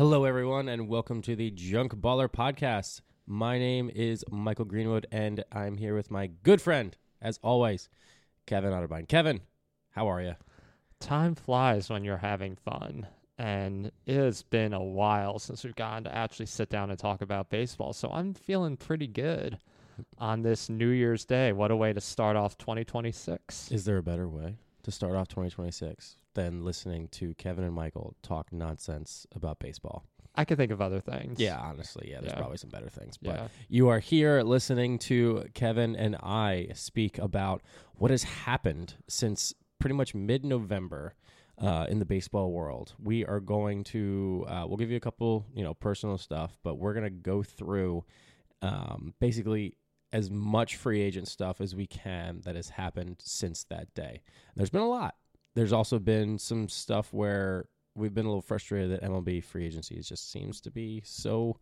Hello, everyone, and welcome to the Junk Baller Podcast. My name is Michael Greenwood, and I'm here with my good friend, as always, Kevin Otterbein. Kevin, how are you? Time flies when you're having fun, and it has been a while since we've gotten to actually sit down and talk about baseball, so I'm feeling pretty good on this New Year's Day. What a way to start off 2026. Is there a better way to start off 2026 than listening to Kevin and Michael talk nonsense about baseball? I could think of other things. Yeah, honestly, there's Yeah. probably some better things. But Yeah. you are here listening to Kevin and I speak about what has happened since pretty much mid-November in the baseball world. We are going to, we'll give you a couple, personal stuff, but we're going to go through basically as much free agent stuff as we can that has happened since that day. There's been a lot. There's also been some stuff where we've been a little frustrated that MLB free agency just seems to be so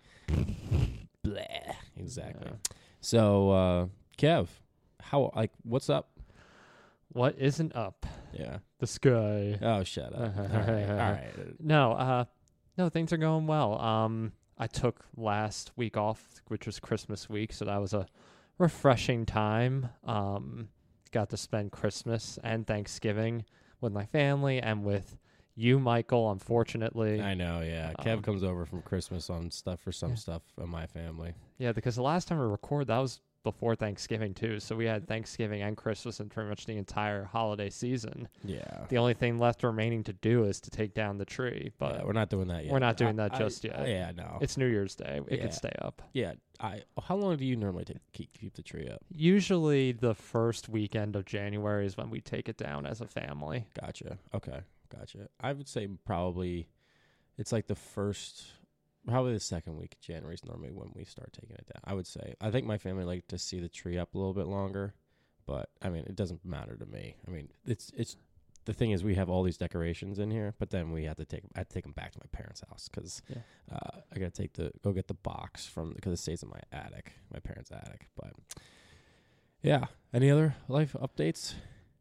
bleh. Exactly. Yeah. So, Kev, what's up? What isn't up? Yeah. The sky. Oh, shut up. All right. No, things are going well. I took last week off, which was Christmas week, so that was a refreshing time. Got to spend Christmas and Thanksgiving with my family and with you, Michael, unfortunately. I know, yeah. Kev comes over from Christmas on stuff for some stuff in my family. Yeah, because the last time we recorded, that was before Thanksgiving, too. So we had Thanksgiving and Christmas and pretty much the entire holiday season. Yeah. The only thing left remaining to do is to take down the tree. But Yeah, we're not doing that yet. we're not doing that just yet. Yeah, no. It's New Year's Day. It Yeah. could stay up. Yeah. How long do you normally keep the tree up? Usually the first weekend of January is when we take it down as a family. Gotcha. Okay. Gotcha. I would say probably it's like probably the second week of January is normally when we start taking it down. I would say. I think my family like to see the tree up a little bit longer, but I mean, it doesn't matter to me. I mean, it's the thing is we have all these decorations in here, but then I have to take them back to my parents' house because I got to go get the box because it stays in my parents' attic. But yeah, any other life updates?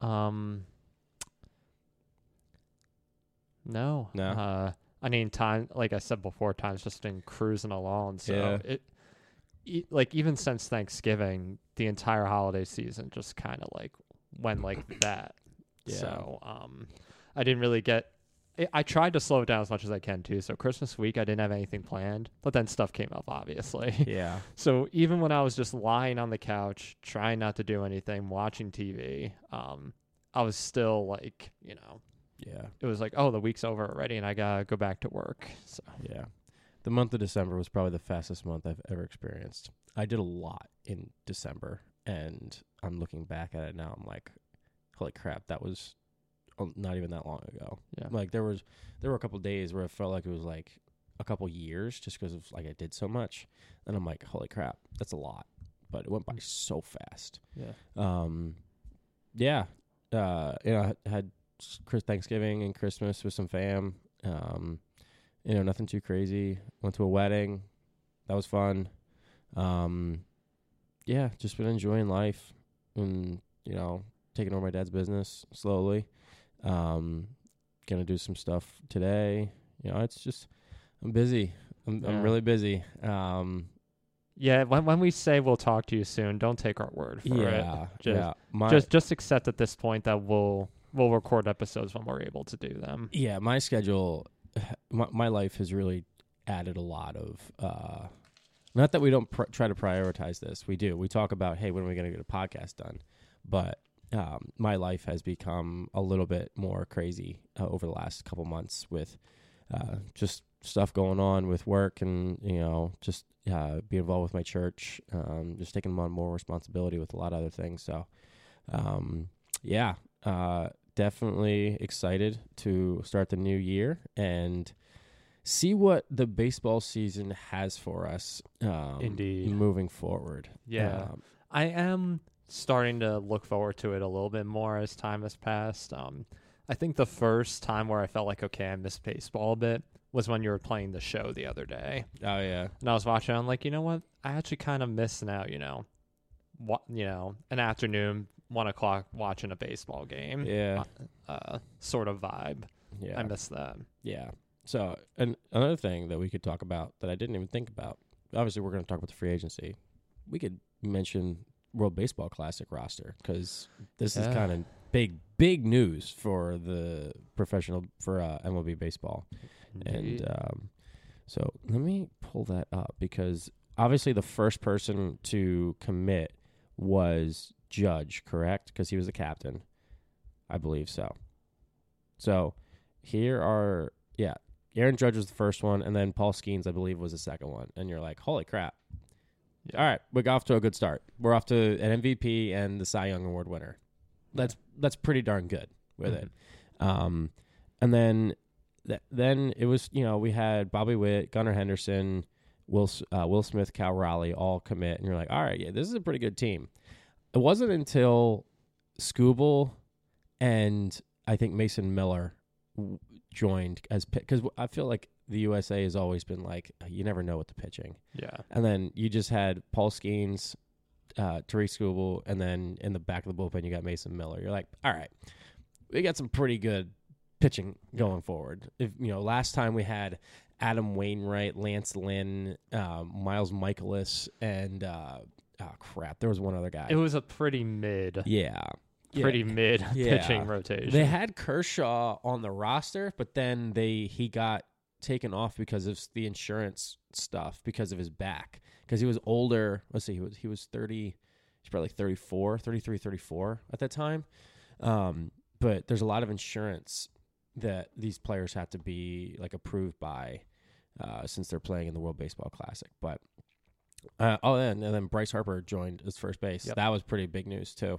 No. I mean, time, like I said before, time's just been cruising along. So even since Thanksgiving, the entire holiday season just kind of like went like that. Yeah. So I didn't really I tried to slow it down as much as I can too. So Christmas week, I didn't have anything planned, but then stuff came up, obviously. Yeah. So even when I was just lying on the couch, trying not to do anything, watching TV, I was still like, Yeah. it was like, oh, the week's over already and I gotta go back to work. So Yeah. The month of December was probably the fastest month I've ever experienced. I did a lot in December, and I'm looking back at it now. I'm like, holy crap, that was not even that long ago. yeah. Like there were a couple days where it felt like it was like a couple years just because of like I did so much. And I'm like, holy crap, that's a lot. But it went by so fast. Yeah. I had Thanksgiving and Christmas with some fam. Nothing too crazy. Went to a wedding. That was fun. Just been enjoying life and, taking over my dad's business slowly. Gonna do some stuff today. It's just, I'm busy. I'm really busy. Yeah, when we say we'll talk to you soon, don't take our word for it. Just accept at this point that we'll record episodes when we're able to do them. Yeah, my schedule, my life has really added a lot of, not that we don't try to prioritize this. We do. We talk about, hey, when are we going to get a podcast done? But my life has become a little bit more crazy over the last couple months with just stuff going on with work and, just be involved with my church, just taking on more responsibility with a lot of other things. So, definitely excited to start the new year and see what the baseball season has for us. Indeed. Moving forward. Yeah. I am starting to look forward to it a little bit more as time has passed. I think the first time where I felt like, okay, I missed baseball a bit was when you were playing the show the other day. Oh, yeah. And I was watching, I'm like, you know what? I actually kind of miss now, an afternoon, 1 o'clock watching a baseball game. Yeah. Sort of vibe. Yeah. I miss that. Yeah. So, and another thing that we could talk about that I didn't even think about. Obviously, we're going to talk about the free agency. We could mention World Baseball Classic roster because this is kind of big news for the professional for MLB baseball. Indeed. And so let me pull that up because obviously the first person to commit was Judge, correct? Because he was the captain. I believe so. So here are, Aaron Judge was the first one, and then Paul Skeens, I believe, was the second one. And you're like, holy crap. Yeah. All right, we got off to a good start. We're off to an MVP and the Cy Young Award winner. That's pretty darn good with it. And then it was, we had Bobby Witt, Gunnar Henderson, Will Smith, Cal Raleigh all commit, and you're like, all right, yeah, this is a pretty good team. It wasn't until Skubal and I think Mason Miller joined as because I feel like the USA has always been like you never know with the pitching. Yeah. And then you just had Paul Skeens, Tariq Skubal, and then in the back of the bullpen you got Mason Miller. You're like, all right, we got some pretty good pitching going forward. If last time we had Adam Wainwright, Lance Lynn, Miles Michaelis, and there was one other guy. It was a pretty mid. Pretty mid pitching rotation. They had Kershaw on the roster, but then he got taken off because of the insurance stuff because of his back. Because he was older. Let's see, he was 30. He's probably 34, 33, 34 at that time. But there's a lot of insurance that these players have to be like approved by since they're playing in the World Baseball Classic. But and then Bryce Harper joined as first base. Yep. That was pretty big news too.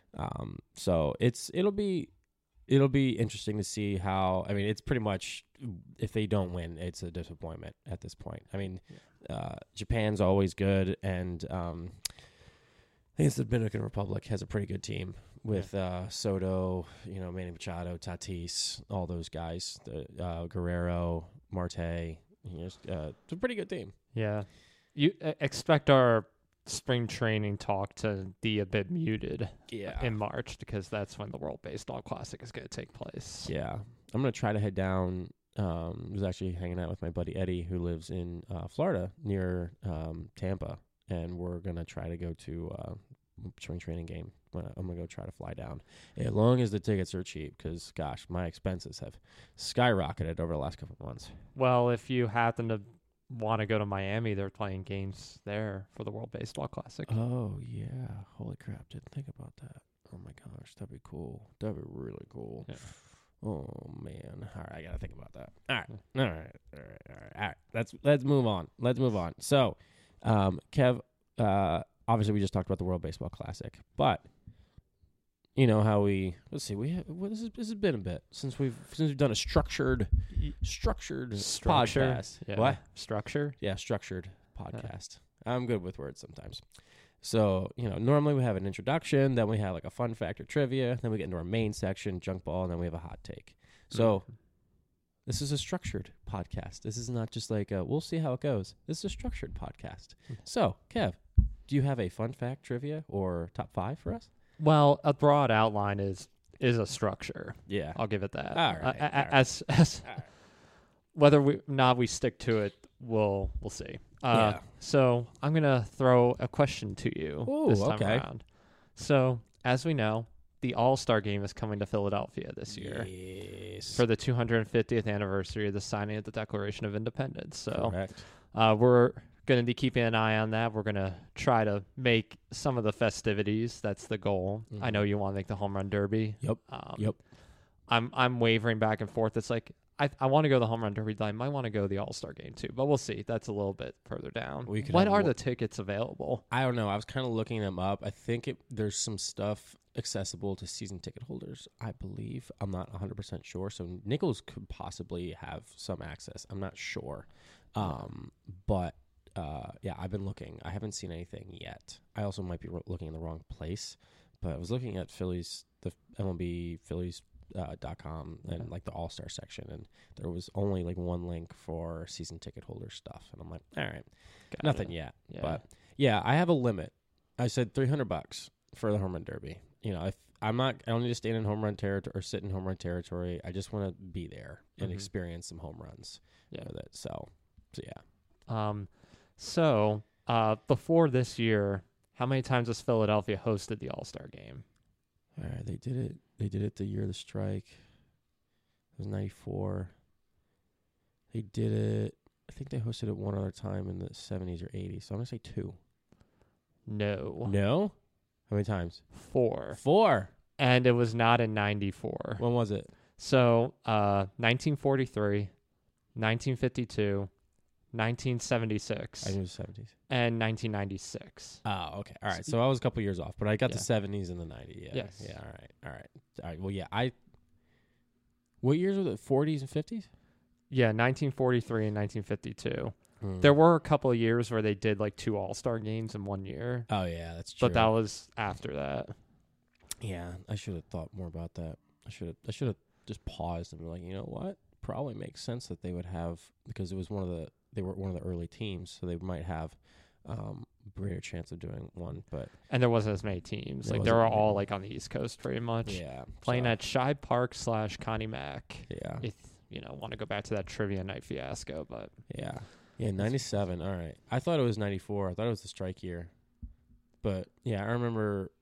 So it'll be interesting to see how. I mean, it's pretty much if they don't win, it's a disappointment at this point. I mean, Japan's always good, and I think it's the Dominican Republic has a pretty good team with Soto, Manny Machado, Tatis, all those guys, Guerrero, Marte. It's a pretty good team. Yeah, you expect our spring training talk to be a bit muted in March because that's when the World Baseball Classic is going to take place. Yeah. I'm going to try to head down. I was actually hanging out with my buddy Eddie who lives in Florida near Tampa, and we're going to try to go to a spring training game. I'm going to go try to fly down as long as the tickets are cheap because, gosh, my expenses have skyrocketed over the last couple of months. Well, if you happen to want to go to Miami, they're playing games there for the World Baseball Classic. Oh, yeah. Holy crap. Didn't think about that. Oh, my gosh. That'd be cool. That'd be really cool. Yeah. Oh, man. All right. I got to think about that. All right. Let's move on. So, Kev, obviously we just talked about the World Baseball Classic, but you know how this has been a bit since we've done a structured podcast. Yeah. What? Structure? Yeah, structured podcast. I'm good with words sometimes. So, normally we have an introduction, then we have like a fun fact or trivia, then we get into our main section, junk ball, and then we have a hot take. So, this is a structured podcast. This is not just like we'll see how it goes. This is a structured podcast. So, Kev, do you have a fun fact, trivia, or top 5 for us? Well, a broad outline is a structure. Yeah, I'll give it that. All right. As whether we stick to it, we'll see. So I'm gonna throw a question to you this time around. So as we know, the All-Star Game is coming to Philadelphia this year for the 250th anniversary of the signing of the Declaration of Independence. So correct. We're going to be keeping an eye on that. We're going to try to make some of the festivities. That's the goal. I know you want to make the home run derby. Yep. I'm wavering back and forth. It's like I want to go the home run derby. I might want to go the All-Star Game too, but we'll see. That's a little bit further down. When are the tickets available? I don't know. I was kind of looking them up. I think there's some stuff accessible to season ticket holders, I believe. I'm not 100% sure. So Nichols could possibly have some access. I'm not sure. But I've been looking. I haven't seen anything yet. I also might be looking in the wrong place, but I was looking at Phillies, the MLB Phillies.com and like the All-Star section, and there was only like one link for season ticket holder stuff, and I'm like, all right, nothing yet. Yeah. But yeah, I have a limit. I said $300 for the home run derby. I don't need to stand in home run territory or sit in home run territory. I just want to be there and experience some home runs. Yeah. With it. So yeah. Before this year, how many times has Philadelphia hosted the All-Star game? All right, they did it. They did it the year of the strike. It was 94. They did it. I think they hosted it one other time in the 70s or 80s. So I'm going to say 2. No. No? How many times? 4. 4. And it was not in 94. When was it? So 1943, 1952, 1976, I knew it was 70s. and 1996. Oh, okay. All right. So I was a couple years off, but I got Yeah. the 70s and the 90s. Yeah. Yes. Yeah. All right. Well, yeah. What years were the 40s and 50s? Yeah, 1943 and 1952. There were a couple of years where they did like 2 All-Star games in one year. Oh, yeah. That's true. But that was after that. Yeah. I should have thought more about that. I should have just paused and been like, you know what? Probably makes sense that they would have, because it was they were one of the early teams, so they might have greater chance of doing one. But And there wasn't as many teams. There Like, they were wasn't all many. like on the East Coast pretty much. yeah, Playing so, at Shibe Park / Connie Mack. yeah, If want to go back to that trivia night fiasco, but yeah, 97. All right, I thought it was 94. I thought it was the strike year, but yeah, I don't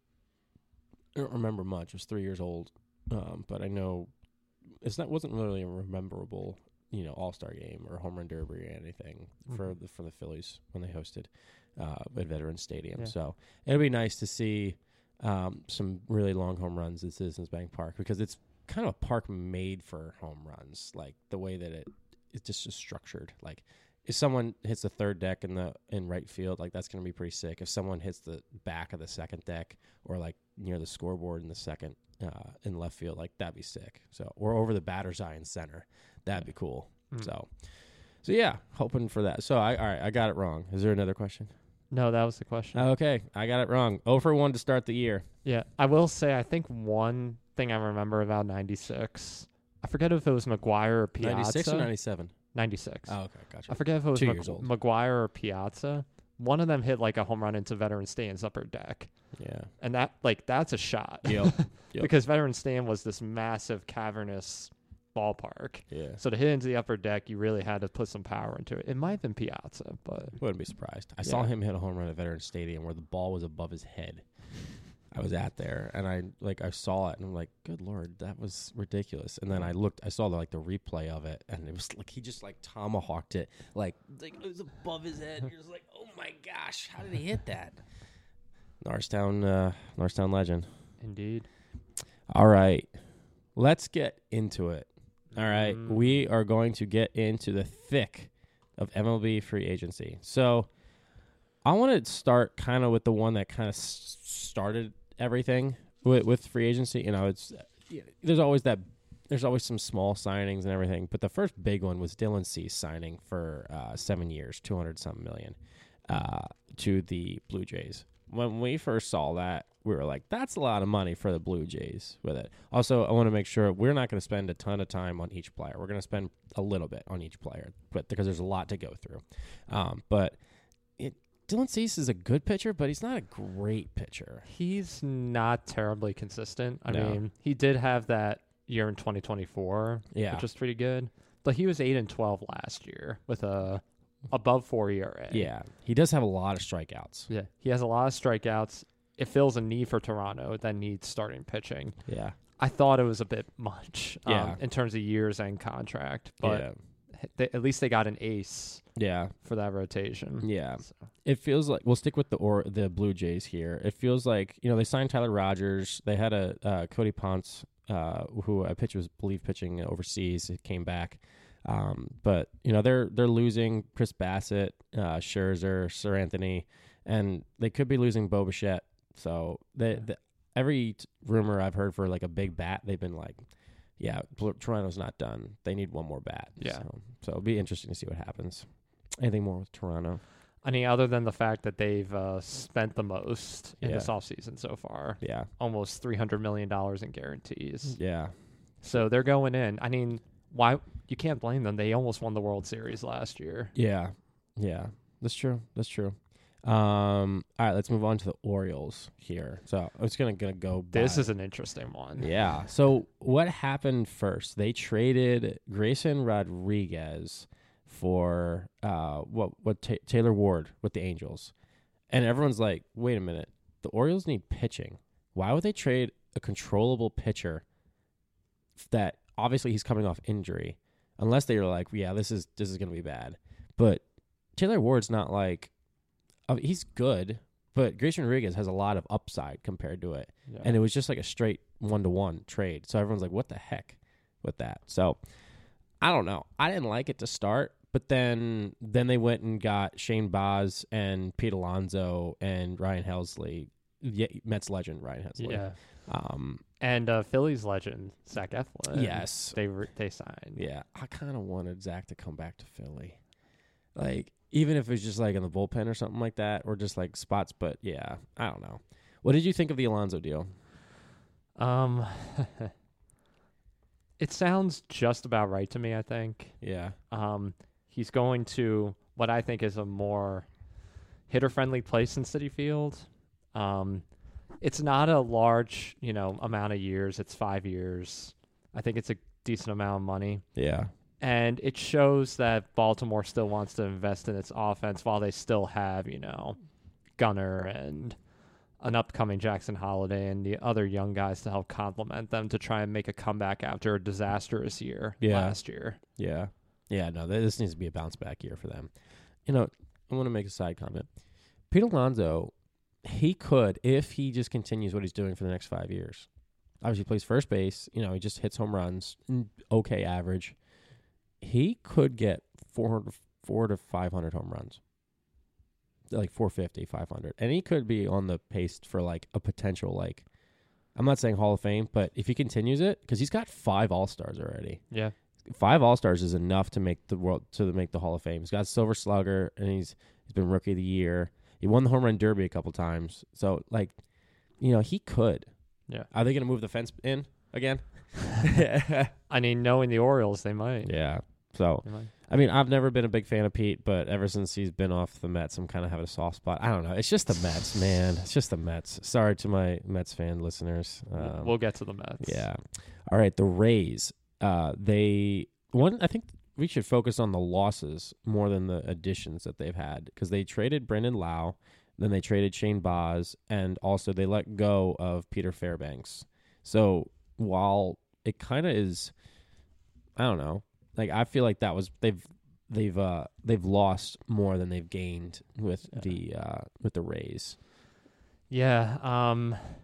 remember much. I was 3 years old, but I know wasn't really a memorable, All-Star game or home run derby or anything for the Phillies when they hosted at Veterans Stadium. Yeah. So it'll be nice to see some really long home runs at Citizens Bank Park, because it's kind of a park made for home runs, like the way that it's just structured. Like if someone hits the third deck in right field, like that's going to be pretty sick. If someone hits the back of the second deck or like near the scoreboard in the second in left field, like that'd be sick. So, or over the batter's eye in center, that'd be cool. So yeah, hoping for that. So all right, I got it wrong. Is there another question? no, that was the question. Okay, I got it wrong. 0 for 1 to start the year. Yeah, I will say I think one thing I remember about 96, I forget if it was McGuire or Piazza. 96 or 97? 96. Oh, okay, gotcha. I forget if it was 2 years old. McGuire or Piazza. One of them hit like a home run into Veterans Stand's upper deck. Yeah. And that's a shot. Yep. Because Veterans Stand was this massive cavernous ballpark. Yeah. So to hit into the upper deck, you really had to put some power into it. It might have been Piazza, but Wouldn't be surprised. I saw him hit a home run at Veterans Stadium where the ball was above his head. I was out there and I saw it and I'm like, good Lord, that was ridiculous. And then I saw the replay of it, and it was like he just like tomahawked it like it was above his head. You're just like, oh my gosh, how did he hit that? Norristown legend. indeed. All right, let's get into it. All right, we are going to get into the thick of MLB free agency. So I want to start kind of with the one that kind of started everything with free agency. There's always some small signings and everything, but the first big one was Dylan Cease signing for 7 years, 200-something million to the Blue Jays. When we first saw that, we were like, that's a lot of money for the Blue Jays with it. Also, I want to make sure we're not going to spend a ton of time on each player. We're going to spend a little bit on each player, but because there's a lot to go through. Dylan Cease is a good pitcher, but he's not a great pitcher. He's not terribly consistent. I No. mean, he did have that year in 2024, Yeah. which was pretty good. But he was 8-12 last year with a above 4 ERA. Yeah, he does have a lot of strikeouts. Yeah. He has a lot of strikeouts. It fills a need for Toronto that needs starting pitching. Yeah. I thought it was a bit much Yeah. in terms of years and contract, but at least they got an ace Yeah. for that rotation. Yeah. So, It feels like we'll stick with the Blue Jays here. It feels like, they signed Tyler Rogers. They had a Cody Ponce, who I believe pitching overseas. It came back. But they're losing Chris Bassett, Scherzer, Sir Anthony, and they could be losing Bo Bichette. So every rumor I've heard for like a big bat, they've been like, yeah, Toronto's not done. They need one more bat. Yeah. So it'll be interesting to see what happens. Anything more with Toronto? I mean, other than the fact that they've spent the most in Yeah. this offseason so far, Yeah. almost $300 million in guarantees. Yeah. So they're going in. I mean, why? You can't blame them. They almost won the World Series last year. Yeah. Yeah. That's true. All right, let's move on to the Orioles here. So I'm just gonna go. This is an interesting one. Yeah. So what happened first? They traded Grayson Rodriguez for Taylor Ward with the Angels, and everyone's like, "Wait a minute, the Orioles need pitching. Why would they trade a controllable pitcher that obviously he's coming off injury? Unless they were like, yeah, this is gonna be bad." But Taylor Ward's not like. He's good, but Grayson Rodriguez has a lot of upside compared to it. Yeah. And it was just like a straight 1-to-1 trade. So everyone's like, what the heck with that? So I don't know. I didn't like it to start, but then they went and got Shane Baz and Pete Alonso and Ryan Helsley, Mets legend Ryan Helsley. Yeah. And Phillies legend Zach Eflin. Yes. They signed. Yeah. I kind of wanted Zach to come back to Philly. Like, even if it was just like in the bullpen or something like that, or just like spots. But yeah, I don't know. What did you think of the Alonso deal? It sounds just about right to me, I think. Yeah. He's going to what I think is a more hitter-friendly place in Citi Field. It's not a large, amount of years. It's 5 years. I think it's a decent amount of money. Yeah. And it shows that Baltimore still wants to invest in its offense while they still have, Gunnar and an upcoming Jackson Holiday and the other young guys to help complement them to try and make a comeback after a disastrous year last year. Yeah. Yeah, no, this needs to be a bounce back year for them. I want to make a side comment. Pete Alonso, he could, if he just continues what he's doing for the next 5 years. Obviously, he plays first base. He just hits home runs, okay average. He could get 400 to 500 home runs, like 450, 500. And he could be on the pace for like a potential, like, I'm not saying Hall of Fame, but if he continues it, because he's got 5 All-Stars already. Yeah. 5 All-Stars is enough to make the Hall of Fame. He's got Silver Slugger, and he's been Rookie of the Year. He won the Home Run Derby a couple times. So, like, he could. Yeah. Are they going to move the fence in again? I mean, knowing the Orioles, they might. Yeah. So, I mean, I've never been a big fan of Pete, but ever since he's been off the Mets, I'm kind of having a soft spot. I don't know. It's just the Mets, man. It's just the Mets. Sorry to my Mets fan listeners. We'll get to the Mets. Yeah. All right. The Rays. I think we should focus on the losses more than the additions that they've had, because they traded Brendan Lau, then they traded Shane Baz, and also they let go of Peter Fairbanks. So while it kind of is, I don't know. Like, I feel like that was they've lost more than they've gained with the Rays. Yeah,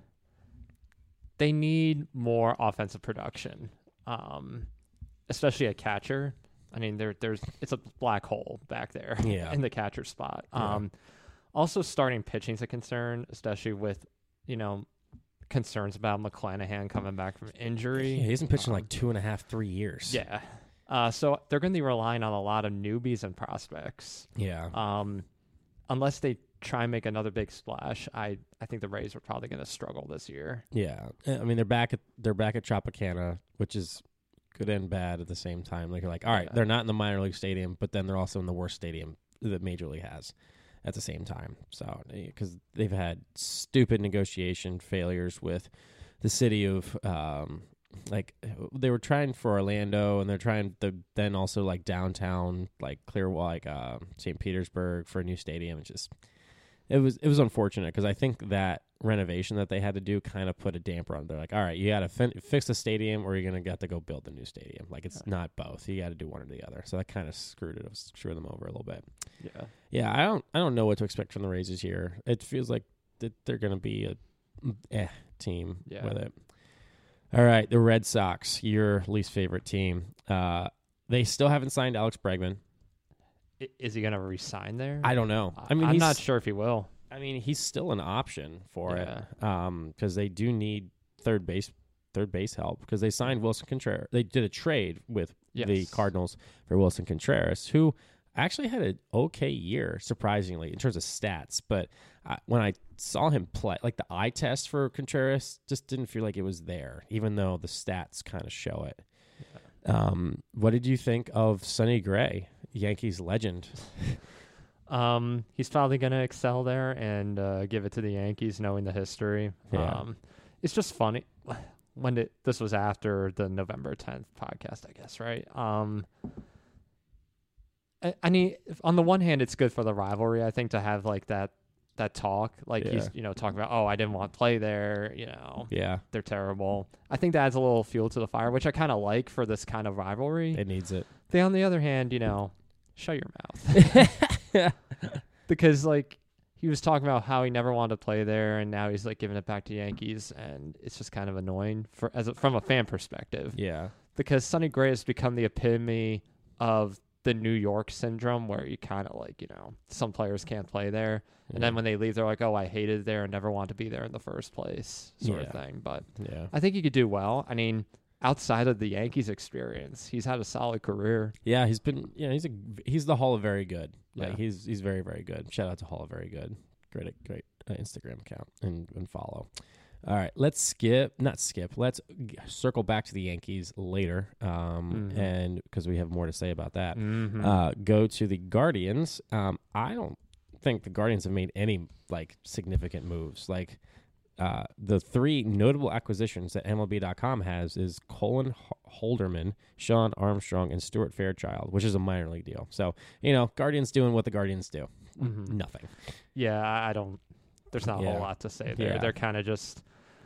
they need more offensive production, especially a catcher. I mean, it's a black hole back there in the catcher spot. Also, starting pitching is a concern, especially with concerns about McClanahan coming back from injury. Yeah, he hasn't pitched in like 2.5, 3 years. Yeah. So they're going to be relying on a lot of newbies and prospects. Yeah. Unless they try and make another big splash, I think the Rays are probably going to struggle this year. Yeah. I mean, they're back at Tropicana, which is good and bad at the same time. Like, you're like, all right, they're not in the minor league stadium, but then they're also in the worst stadium that Major League has at the same time. So, because they've had stupid negotiation failures with the city of like, they were trying for Orlando, and they're trying to then also like downtown, like Clearwater, like St. Petersburg for a new stadium. It was unfortunate, because I think that renovation that they had to do kind of put a damper on it. They're like, all right, you got to fix the stadium, or you're gonna have to go build a new stadium. Like, it's not both. You got to do one or the other. So that kind of screwed them over a little bit. Yeah. I don't know what to expect from the Rays this year. It feels like that they're gonna be a team with it. All right, the Red Sox, your least favorite team. They still haven't signed Alex Bregman. Is he going to resign there? I don't know. I mean, I'm not sure if he will. I mean, he's still an option for it, because they do need third base help, because they signed Wilson Contreras. They did a trade with the Cardinals for Wilson Contreras, who actually had an okay year, surprisingly, in terms of stats. But when I saw him play, like, the eye test for Contreras just didn't feel like it was there, even though the stats kind of show it. What did you think of Sonny Gray, Yankees legend? He's probably going to excel there and give it to the Yankees, knowing the history. Yeah. It's just funny. This was after the November 10th podcast, I guess, right? I mean, on the one hand, it's good for the rivalry, I think, to have like that talk. Like he's, talking about, I didn't want to play there, Yeah. they're terrible. I think that adds a little fuel to the fire, which I kind of like for this kind of rivalry. It needs it. They, on the other hand, shut your mouth. Because like he was talking about how he never wanted to play there, and now he's like giving it back to Yankees, and it's just kind of annoying from a fan perspective. Yeah. Because Sonny Gray has become the epitome of the New York syndrome, where you kind of like, some players can't play there. And then when they leave, they're like, oh, I hated it there and never wanted to be there in the first place, sort of thing. But I think he could do well. I mean, outside of the Yankees experience, he's had a solid career. Yeah, he's been, he's the Hall of Very Good. Yeah. Like, he's very, very good. Shout out to Hall of Very Good. Great Instagram account and follow. All right, let's circle back to the Yankees later, and because we have more to say about that. Go to the Guardians. I don't think the Guardians have made any like significant moves. Like the three notable acquisitions that MLB.com has is Colin Holderman, Sean Armstrong, and Stuart Fairchild, which is a minor league deal. So Guardians doing what the Guardians do. Nothing. Yeah, I don't. There's not a whole lot to say there. Yeah. They're kind of just.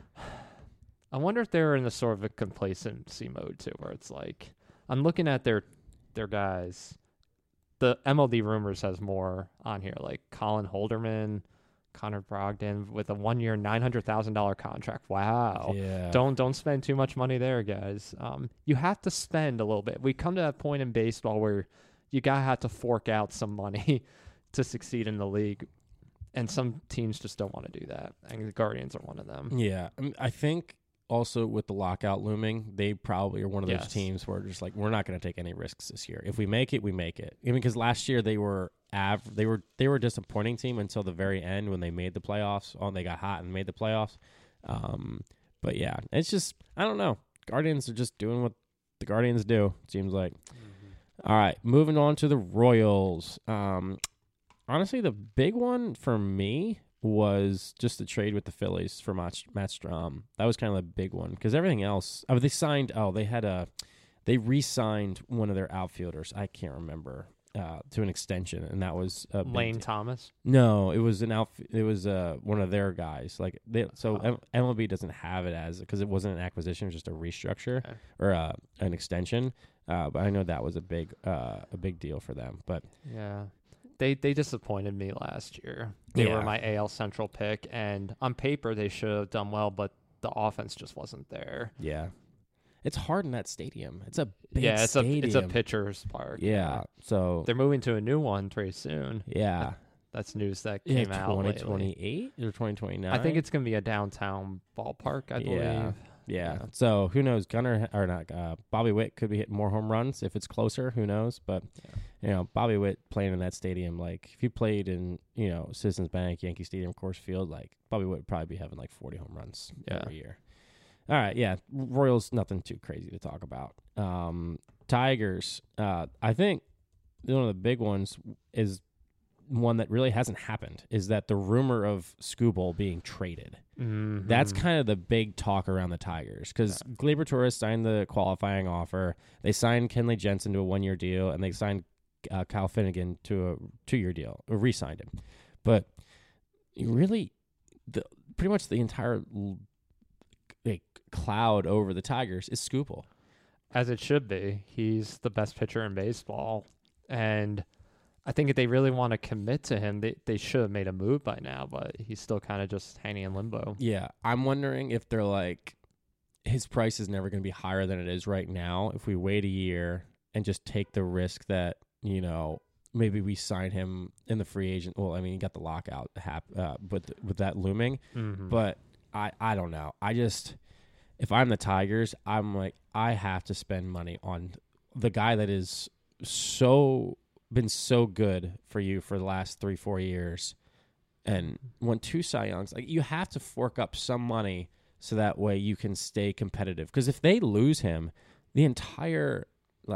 I wonder if they're in a sort of a complacency mode too, where it's like I'm looking at their guys. The MLB Rumors has more on here, like Colin Holderman, Connor Brogdon with a 1-year $900,000 contract. Wow. Yeah. Don't spend too much money there, guys. You have to spend a little bit. We come to that point in baseball where you gotta have to fork out some money to succeed in the league. And some teams just don't want to do that. I think the Guardians are one of them. Yeah. I think also with the lockout looming, they probably are one of those teams where just like, we're not going to take any risks this year. If we make it, we make it. Even because last year they were they were a disappointing team until the very end when they made the playoffs. They got hot and made the playoffs. But yeah, it's just, I don't know. Guardians are just doing what the Guardians do, it seems like. All right, moving on to the Royals. Honestly, the big one for me was just the trade with the Phillies for Matt Strahm. That was kind of the big one because everything else. They re-signed one of their outfielders. I can't remember to an extension, and that was Lane Thomas. No, it was It was one of their guys. MLB doesn't have it as because it wasn't an acquisition, it was just a restructure or an extension. But I know that was a big deal for them. But yeah. They disappointed me last year. They were my AL Central pick, and on paper they should have done well, but the offense just wasn't there. Yeah, it's hard in that stadium. It's a big stadium. It's a pitcher's park. Yeah, so they're moving to a new one very soon. Yeah, that's news that came out. 2028 or 2029. I think it's gonna be a downtown ballpark. I believe. Yeah. So who knows? Bobby Witt could be hitting more home runs if it's closer. Who knows? But Bobby Witt playing in that stadium, like if he played in Citizens Bank, Yankee Stadium, Coors Field, like Bobby Witt would probably be having like 40 home runs every year. All right, yeah. Royals, nothing too crazy to talk about. Tigers, I think one of the big ones is one that really hasn't happened is that the rumor of Skubal being traded. Mm-hmm. That's kind of the big talk around the Tigers because Gleyber Torres signed the qualifying offer. They signed Kenley Jensen to a 1-year deal, and they signed Kyle Finnegan to a 2-year deal, or re-signed him. But really, pretty much the entire cloud over the Tigers is Skubal. As it should be. He's the best pitcher in baseball, and I think if they really want to commit to him, they should have made a move by now, but he's still kind of just hanging in limbo. Yeah, I'm wondering if they're like, his price is never going to be higher than it is right now. If we wait a year and just take the risk that, maybe we sign him in the free agent. Well, I mean, you got the lockout with that looming, but I don't know. If I'm the Tigers, I'm like, I have to spend money on the guy that is been so good for you for the last 3-4 years and won 2 Cy Youngs. Like, you have to fork up some money so that way you can stay competitive. Because if they lose him, the entire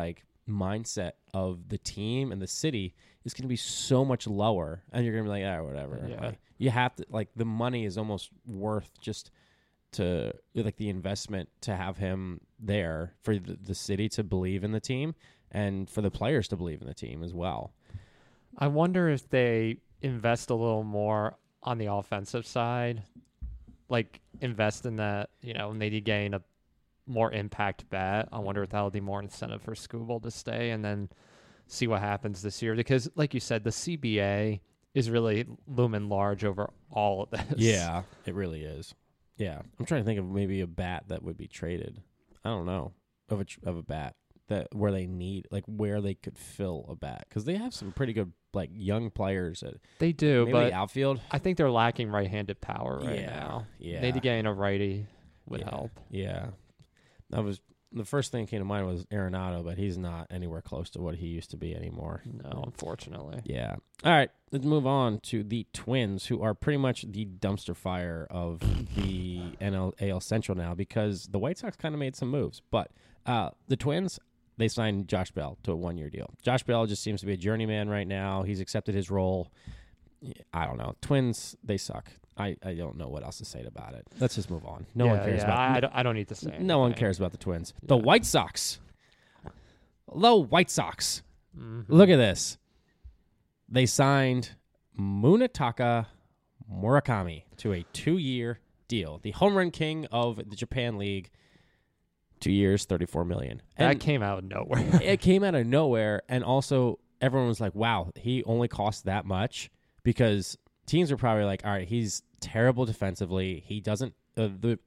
mindset of the team and the city is going to be so much lower, and you're going to be like, whatever. Yeah. Like, you have to, like, the money is almost worth just to, like, the investment to have him there for the city to believe in the team and for the players to believe in the team as well. I wonder if they invest a little more on the offensive side, like invest in that, maybe gain a more impact bat. I wonder if that'll be more incentive for Skubal to stay and then see what happens this year. Because, like you said, the CBA is really looming large over all of this. Yeah, it really is. Yeah, I'm trying to think of maybe a bat that would be traded. I don't know of a bat that where they need, like, where they could fill a bat, because they have some pretty good, like, young players. They do, maybe but outfield. I think they're lacking right-handed power now. Yeah, Maybe getting a righty would help. Yeah, the first thing that came to mind was Arenado, but he's not anywhere close to what he used to be anymore. No, unfortunately. Yeah. All right, let's move on to the Twins, who are pretty much the dumpster fire of the AL Central now, because the White Sox kind of made some moves. But the Twins, they signed Josh Bell to a 1-year deal. Josh Bell just seems to be a journeyman right now. He's accepted his role. I don't know. Twins, they suck. I don't know what else to say about it. Let's just move on. No one cares about. I don't need to say anything. No one cares about the Twins. Yeah. The White Sox. The White Sox. Mm-hmm. Look at this. They signed Munetaka Murakami to a 2-year deal. The home run king of the Japan League. 2 years, $34 million. That came out of nowhere. It came out of nowhere, and also everyone was like, "Wow, he only costs that much," because teams are probably like, "All right, he's terrible defensively. He doesn't." The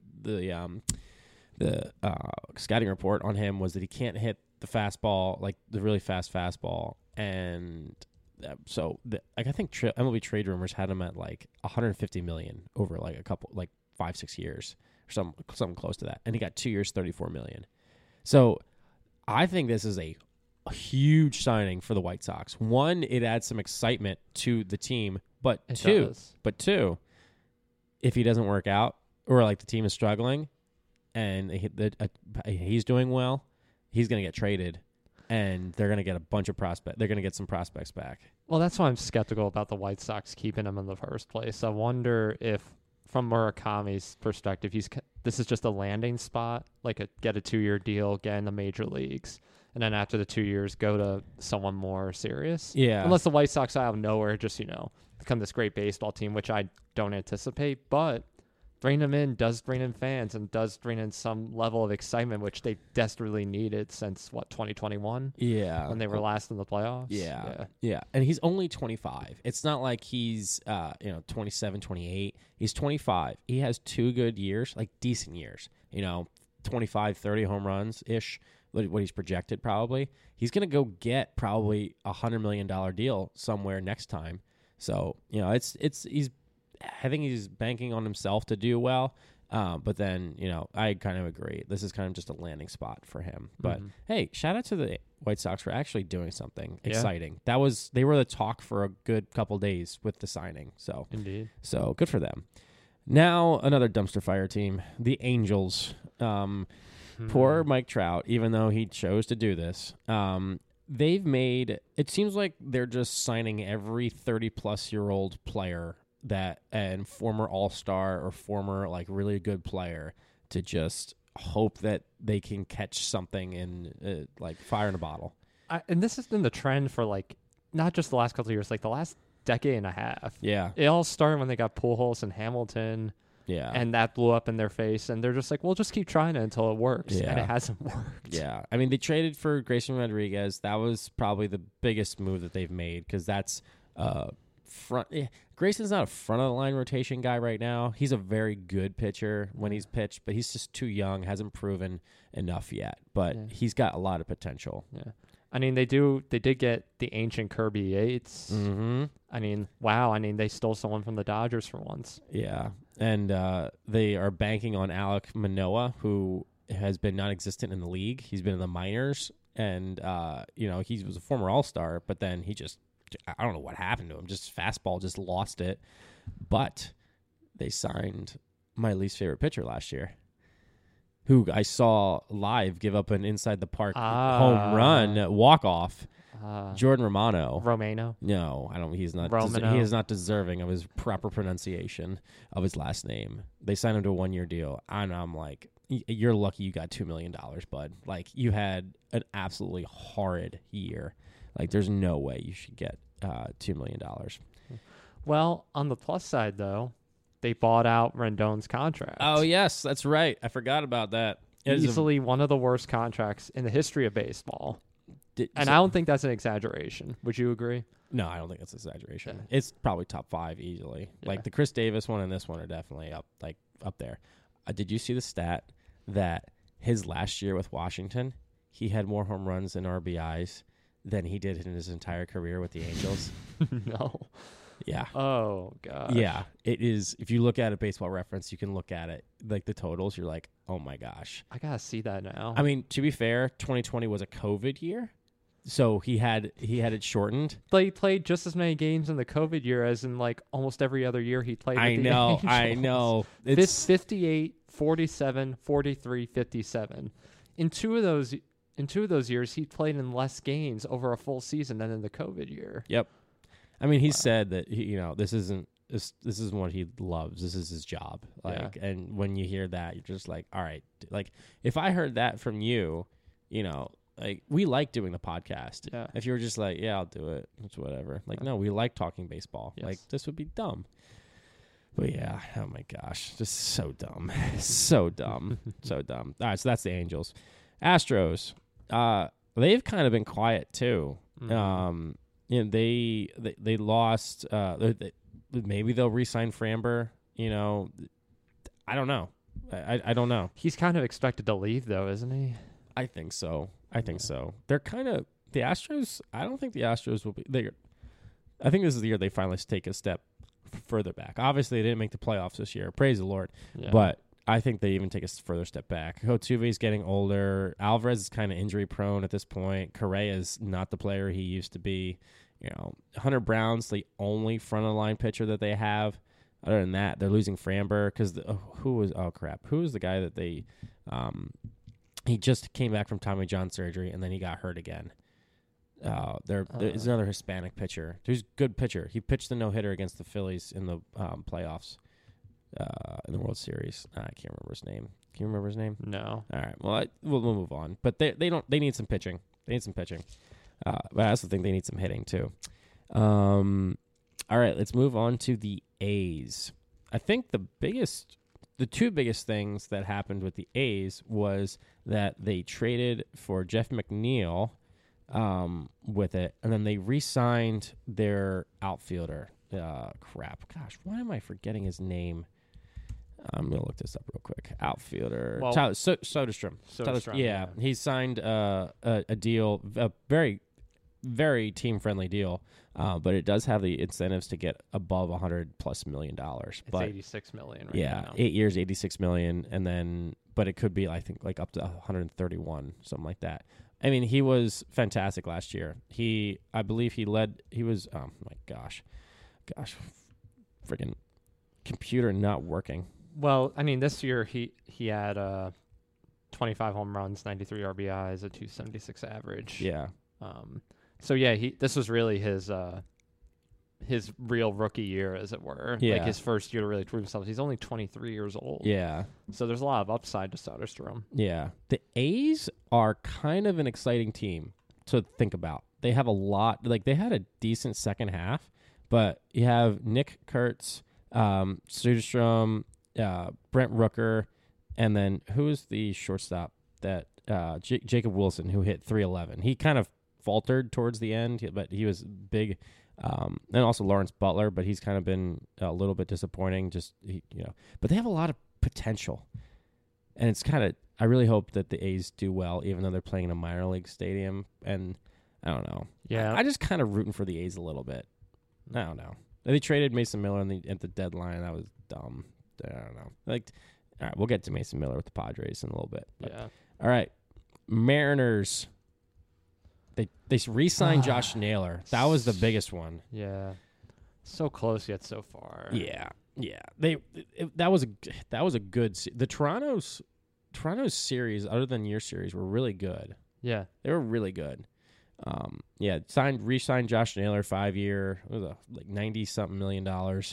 scouting report on him was that he can't hit the fastball, like the really fast fastball, and I think MLB Trade Rumors had him at like $150 million over like a couple, like 5-6 years. Something close to that, and he got 2 years, $34 million. So I think this is a huge signing for the White Sox. One, it adds some excitement to the team, but two, if he doesn't work out or like the team is struggling, and he's doing well, he's going to get traded, and they're going to get a bunch of prospects. They're going to get some prospects back. Well, that's why I'm skeptical about the White Sox keeping him in the first place. I wonder if, from Murakami's perspective, this is just a landing spot, like get a 2-year deal, get in the major leagues, and then after the 2 years, go to someone more serious. Yeah. Unless the White Sox out of nowhere just, become this great baseball team, which I don't anticipate, but bringing them in does bring in fans and does bring in some level of excitement, which they desperately needed since, 2021? Yeah. When they were last in the playoffs? Yeah. And he's only 25. It's not like he's, 27, 28. He's 25. He has 2 good years, like decent years, 25, 30 home runs-ish, what he's projected probably. He's going to go get probably a $100 million deal somewhere next time. So, I think he's banking on himself to do well. But then, I kind of agree. This is kind of just a landing spot for him. But hey, shout out to the White Sox for actually doing something exciting. They were the talk for a good couple days with the signing. So indeed. So good for them. Now another dumpster fire team, the Angels. Poor Mike Trout, even though he chose to do this. They've made it seems like they're just signing every 30-plus-year-old player and former all-star or former like really good player to just hope that they can catch something in like fire in a bottle. And this has been the trend for like not just the last couple of years, like the last decade and a half. Yeah. It all started when they got Pujols and Hamilton. Yeah. And that blew up in their face, and they're just like, we'll just keep trying it until it works. Yeah. And it hasn't worked. Yeah. I mean, they traded for Grayson Rodriguez. That was probably the biggest move that they've made, because that's front. Yeah. Grayson's not a front-of-the-line rotation guy right now. He's a very good pitcher when he's pitched, but he's just too young, hasn't proven enough yet. But he's got a lot of potential. Yeah. I mean, they did get the ancient Kirby Yates. Mm-hmm. I mean, wow. I mean, they stole someone from the Dodgers for once. Yeah. And they are banking on Alek Manoah, who has been non-existent in the league. He's been in the minors, and he was a former All-Star, but then I don't know what happened to him. Just fastball, just lost it. But they signed my least favorite pitcher last year, who I saw live give up an inside the park home run walk off. Jordan Romano. Romano. No, I don't. He's not. Romano. He is not deserving of his proper pronunciation of his last name. They signed him to a 1-year deal, and I'm like, you're lucky you got $2 million, bud. Like, you had an absolutely horrid year. Like, there's no way you should get $2 million. Well, on the plus side, though, they bought out Rendon's contract. Oh yes, that's right. I forgot about that. Easily one of the worst contracts in the history of baseball. I don't think that's an exaggeration. Would you agree? No, I don't think that's an exaggeration. Yeah. It's probably top 5 easily. Yeah. Like the Chris Davis one and this one are definitely up there. Did you see the stat that his last year with Washington, he had more home runs and RBIs than he did in his entire career with the Angels? No. Yeah. Oh, gosh. Yeah. It is. If you look at a Baseball Reference, you can look at it, like the totals. You're like, oh my gosh. I got to see that now. I mean, to be fair, 2020 was a COVID year. So he had it shortened. He played just as many games in the COVID year as in like almost every other year he played with the Angels. I know. It's 58, 47, 43, 57. In two of those years, he played in less games over a full season than in the COVID year. Yep. I mean, he said that this isn't what he loves. This is his job. Like, Yeah. And when you hear that, you're just like, all right. Like, if I heard that from you, like, we like doing the podcast. Yeah. If you were just like, yeah, I'll do it, it's whatever. Like, no, we like talking baseball. Yes. Like, this would be dumb. But yeah, oh my gosh, just so dumb, so dumb, so dumb. All right, so that's the Angels. Astros, they've kind of been quiet too. Mm-hmm. They lost. Maybe they'll re-sign Framber. I don't know. I don't know. He's kind of expected to leave, though, isn't he? I think so. They're kind of the Astros. I don't think the Astros will be. I think this is the year they finally take a step further back. Obviously, they didn't make the playoffs this year. Praise the Lord. Yeah. But I think they even take a further step back. Altuve's getting older. Alvarez is kind of injury prone at this point. Correa is not the player he used to be. Hunter Brown's the only front of the line pitcher that they have. Other than that, they're losing Framber because who was the guy that they he just came back from Tommy John surgery and then he got hurt again. There's another Hispanic pitcher. He's a good pitcher. He pitched the no-hitter against the Phillies in the playoffs in the World Series. I can't remember his name. Can you remember his name? No. All right. Well, we'll move on. But they need some pitching. But I also think they need some hitting too. All right, let's move on to the A's. I think the two biggest things that happened with the A's was that they traded for Jeff McNeil with it, and then they re-signed their outfielder. Gosh, why am I forgetting his name? I'm going to look this up real quick. Outfielder. Soderstrom. Yeah. He signed a deal, a very, very team-friendly deal, but it does have the incentives to get above $100+ million. It's $86 million right now. 8 years, $86 million, and then, but it could be, I think, like up to 131, something like that. I mean, he was fantastic last year. I believe he was, oh my gosh, freaking computer not working. Well, I mean, this year he had 25 home runs, 93 RBIs, a 276 average. Yeah. So yeah, this was really his real rookie year, as it were. Yeah. Like his first year to really prove himself. He's only 23 years old. Yeah. So there's a lot of upside to Soderstrom. Yeah. The A's are kind of an exciting team to think about. They have a lot, like they had a decent second half, but you have Nick Kurtz, Soderstrom, Brent Rooker, and then who is the shortstop that Jacob Wilson, who hit 311. He kind of faltered towards the end, but he was big. And also Lawrence Butler, but he's kind of been a little bit disappointing. But they have a lot of potential, and it's kind of. I really hope that the A's do well, even though they're playing in a minor league stadium. And I don't know. Yeah, I just kind of rooting for the A's a little bit. I don't know. They traded Mason Miller at the deadline. That was dumb. I don't know. All right, we'll get to Mason Miller with the Padres in a little bit. But, yeah. All right, Mariners. They re-signed Josh Naylor. That was the biggest one. Yeah. So close yet so far. Yeah. That was a good. The Toronto's Toronto's series, other than your series, were really good. Yeah. They were really good. Re-signed Josh Naylor 5-year. It was like $90-something million.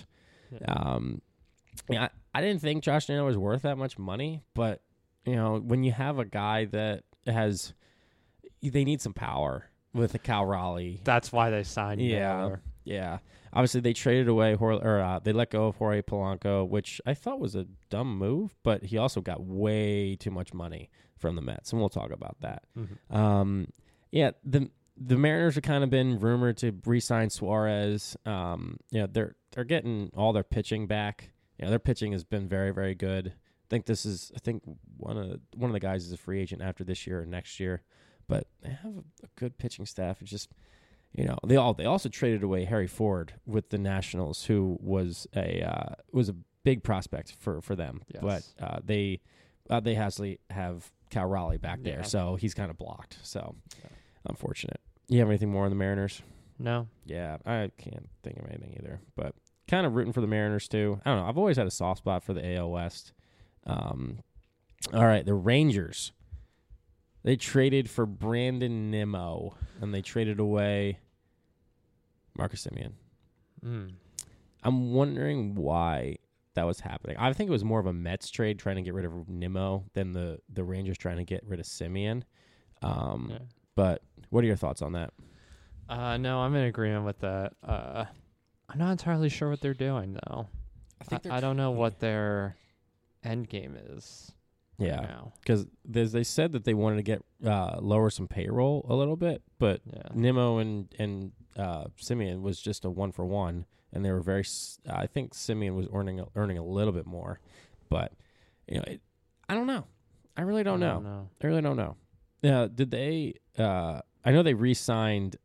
Yeah. I didn't think Josh Naylor was worth that much money, but when you have a guy that they need some power with a Cal Raleigh. That's why they signed Naylor. Yeah. Obviously, they traded away they let go of Jorge Polanco, which I thought was a dumb move, but he also got way too much money from the Mets, and we'll talk about that. Mm-hmm. The Mariners have kind of been rumored to re-sign Suarez. They're getting all their pitching back. Their pitching has been very, very good. I think one of the guys is a free agent after this year or next year, but they have a good pitching staff. It's just they also traded away Harry Ford with the Nationals, who was a big prospect for them. Yes. But they have Cal Raleigh back there, so he's kind of blocked. So unfortunate. You have anything more on the Mariners? No. Yeah, I can't think of anything either. But kind of rooting for the Mariners too. I don't know. I've always had a soft spot for the AL West. All right, the Rangers. They traded for Brandon Nimmo, and they traded away Marcus Semien. I'm wondering why that was happening. I think it was more of a Mets trade trying to get rid of Nimmo than the Rangers trying to get rid of Semien. But what are your thoughts on that? No, I'm in agreement with that. I'm not entirely sure what they're doing, though. I don't know what their end game is. Yeah, because they said that they wanted to get lower some payroll a little bit, but Nimmo and Semien was just a 1-for-1, and they were very. I think Semien was earning a little bit more, but I don't know. I really don't know. I really don't know. Did they? I know they re-signed.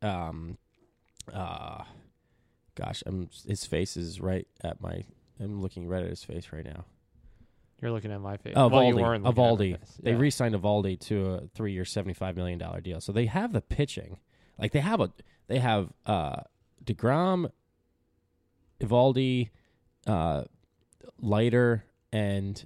His face is right at my. I'm looking right at his face right now. You're looking at my face. Evaldi. Yeah. They re-signed Evaldi to a 3-year, $75 million deal. So they have the pitching. Like they have DeGrom, Evaldi, Leiter, and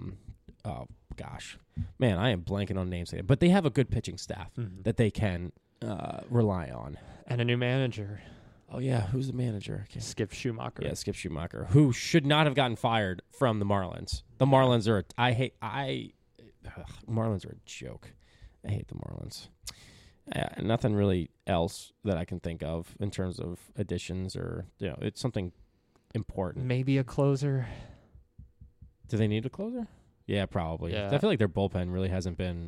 man, I am blanking on names today. But they have a good pitching staff that they can rely on. And a new manager. Oh, yeah. Who's the manager? Skip Schumacher. Yeah, Skip Schumacher, who should not have gotten fired from the Marlins. The Marlins are Marlins are a joke. I hate the Marlins. Nothing really else that I can think of in terms of additions or, it's something important. Maybe a closer. Do they need a closer? Yeah, probably. Yeah. I feel like their bullpen really hasn't been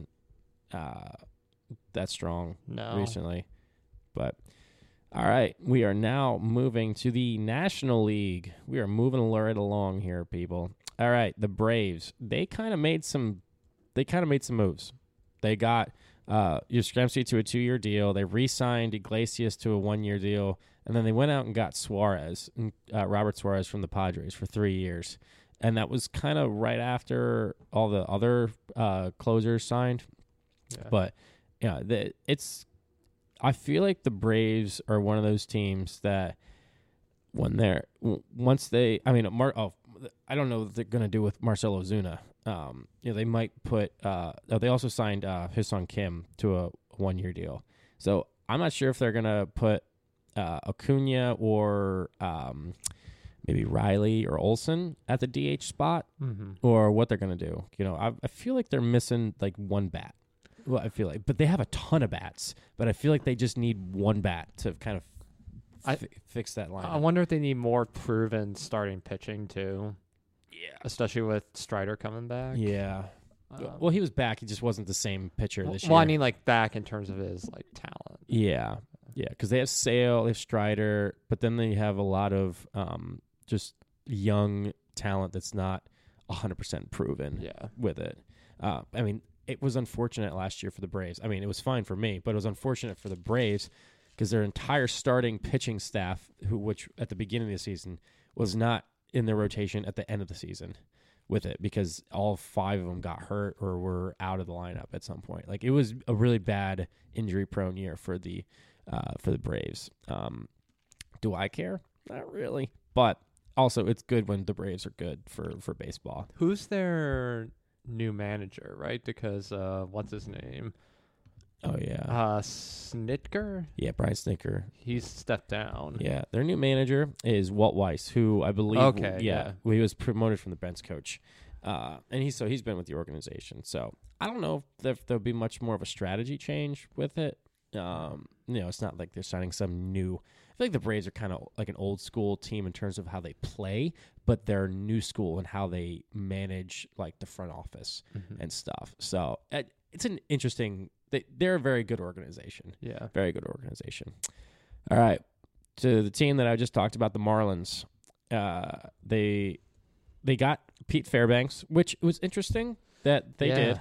that strong recently. But all right, we are now moving to the National League. We are moving right along here, people. All right, the Braves. They kind of made some moves. They got Yastrzemski to a 2-year deal. They re-signed Iglesias to a 1-year deal, and then they went out and got Suarez, Robert Suarez from the Padres for 3 years. And that was kind of right after all the other closers signed. Yeah. But I feel like the Braves are one of those teams that I don't know what they're going to do with Marcell Ozuna. They might put, they also signed Hyun-Sung Kim to a 1-year deal. So I'm not sure if they're going to put Acuna or maybe Riley or Olsen at the DH spot or what they're going to do. I feel like they're missing like one bat. Well, I feel like, but they have a ton of bats. But I feel like they just need one bat to kind of fix that line. I wonder if they need more proven starting pitching too. Yeah, especially with Strider coming back. Yeah. Well, he was back. He just wasn't the same pitcher this year. Well, I mean, like back in terms of his like talent. Yeah, because they have Sale, they have Strider, but then they have a lot of just young talent that's not 100% proven. With it. I mean. It was unfortunate last year for the Braves. I mean, it was fine for me, but it was unfortunate for the Braves because their entire starting pitching staff, which at the beginning of the season was not in their rotation at the end of the season with it because all 5 of them got hurt or were out of the lineup at some point. Like it was a really bad injury-prone year for the Braves. Do I care? Not really, but also it's good when the Braves are good for baseball. Who's their new manager, right? Because what's his name? Oh yeah, Snitker. yeah, Brian Snicker. He's stepped down. Yeah, their new manager is Walt Weiss, who I believe, Okay, yeah. he was promoted from the bench coach, and he's been with the organization. So I don't know if there'll be much more of a strategy change with it. It's not like they're signing some new. I feel like the Braves are kind of like an old school team in terms of how they play, but they're new school in how they manage like the front office and stuff. So it's an interesting. They're a very good organization. Yeah. Very good organization. All right. To the team that I just talked about, the Marlins. They got Pete Fairbanks, which was interesting that they did.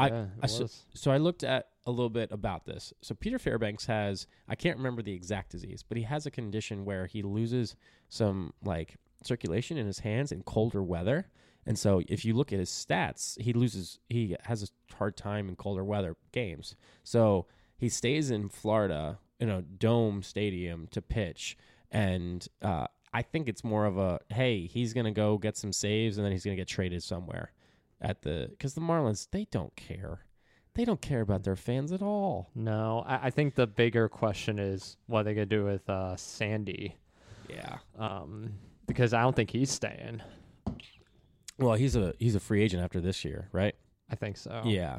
So I looked at a little bit about this. So Peter Fairbanks has, I can't remember the exact disease, but he has a condition where he loses some like circulation in his hands in colder weather. And so if you look at his stats, he has a hard time in colder weather games. So he stays in Florida in a dome stadium to pitch. And I think it's more of a, hey, he's going to go get some saves and then he's going to get traded somewhere because the Marlins, they don't care. They don't care about their fans at all. No, I think the bigger question is what they going to do with Sandy. Yeah. Because I don't think he's staying. Well, he's a free agent after this year, right? I think so. Yeah.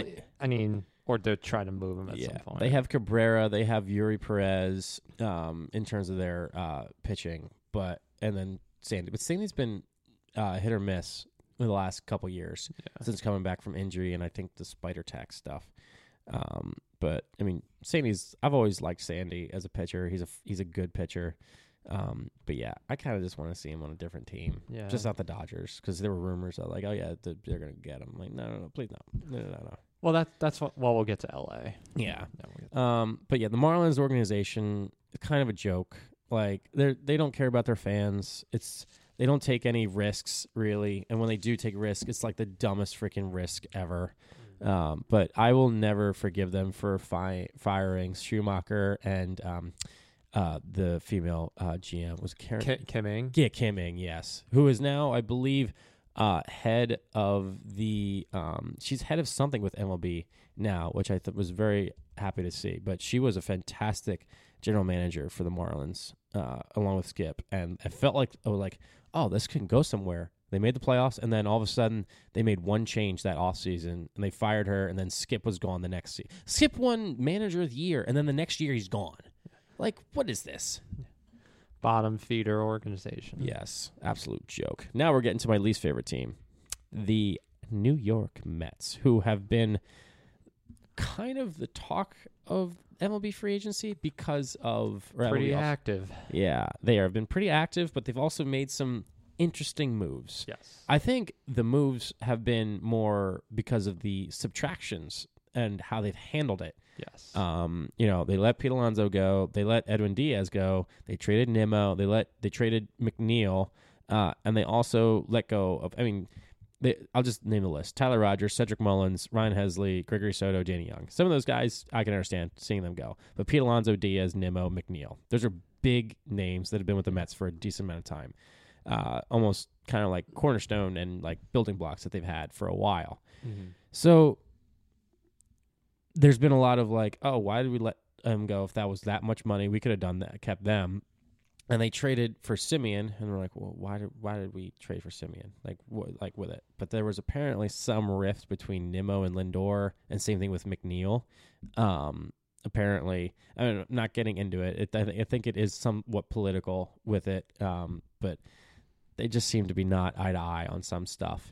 Or they're trying to move him at some point. They have Cabrera, they have Yuri Perez in terms of their pitching, and then Sandy. But Sandy's been hit or miss in the last couple years since coming back from injury, and I think the spider tack stuff. But I mean, I've always liked Sandy as a pitcher. He's a good pitcher. But yeah, I kind of just want to see him on a different team. Yeah. Just not the Dodgers, because there were rumors of like, oh yeah, they're gonna get him. Like, no, please no. Well, that's what. Well, we'll get to LA. Yeah. But yeah, the Marlins organization is kind of a joke. Like they don't care about their fans. They don't take any risks really, and when they do take risks, it's like the dumbest freaking risk ever. But I will never forgive them for firing Schumacher and the female GM was Karen Kim Ng. Yeah, Kim Ng, yes, who is now, I believe, head of the she's head of something with MLB now, which I was very happy to see. But she was a fantastic general manager for the Marlins, along with Skip, and I felt like oh, this can go somewhere. They made the playoffs, and then all of a sudden they made one change that offseason, and they fired her, and then Skip was gone the next season. Skip won Manager of the Year, and then the next year he's gone. Like, what is this? Bottom feeder organization. Yes, absolute joke. Now we're getting to my least favorite team, the New York Mets, who have been kind of the talk of MLB free agency because of pretty active. Yeah, they have been pretty active, but they've also made some interesting moves. Yes. I think the moves have been more because of the subtractions and how they've handled it. Yes. They let Pete Alonso go. They let Edwin Diaz go. They traded Nimmo. They traded McNeil, and they also let go of. I'll just name the list: Tyler Rogers, Cedric Mullins, Ryan Hesley, Gregory Soto, Danny Young. Some of those guys I can understand seeing them go, but Pete Alonso, Diaz, Nimmo, McNeil. Those are big names that have been with the Mets for a decent amount of time. Almost kind of like cornerstone and like building blocks that they've had for a while. Mm-hmm. So there's been a lot of like, oh, why did we let them go? If that was that much money, we could have done that, kept them. And they traded for Simeon, and we're like, well, why did we trade for Simeon? Like with it. But there was apparently some rift between Nimmo and Lindor, and same thing with McNeil. Apparently, I'm not getting into it. I think it is somewhat political with it, but they just seem to be not eye to eye on some stuff.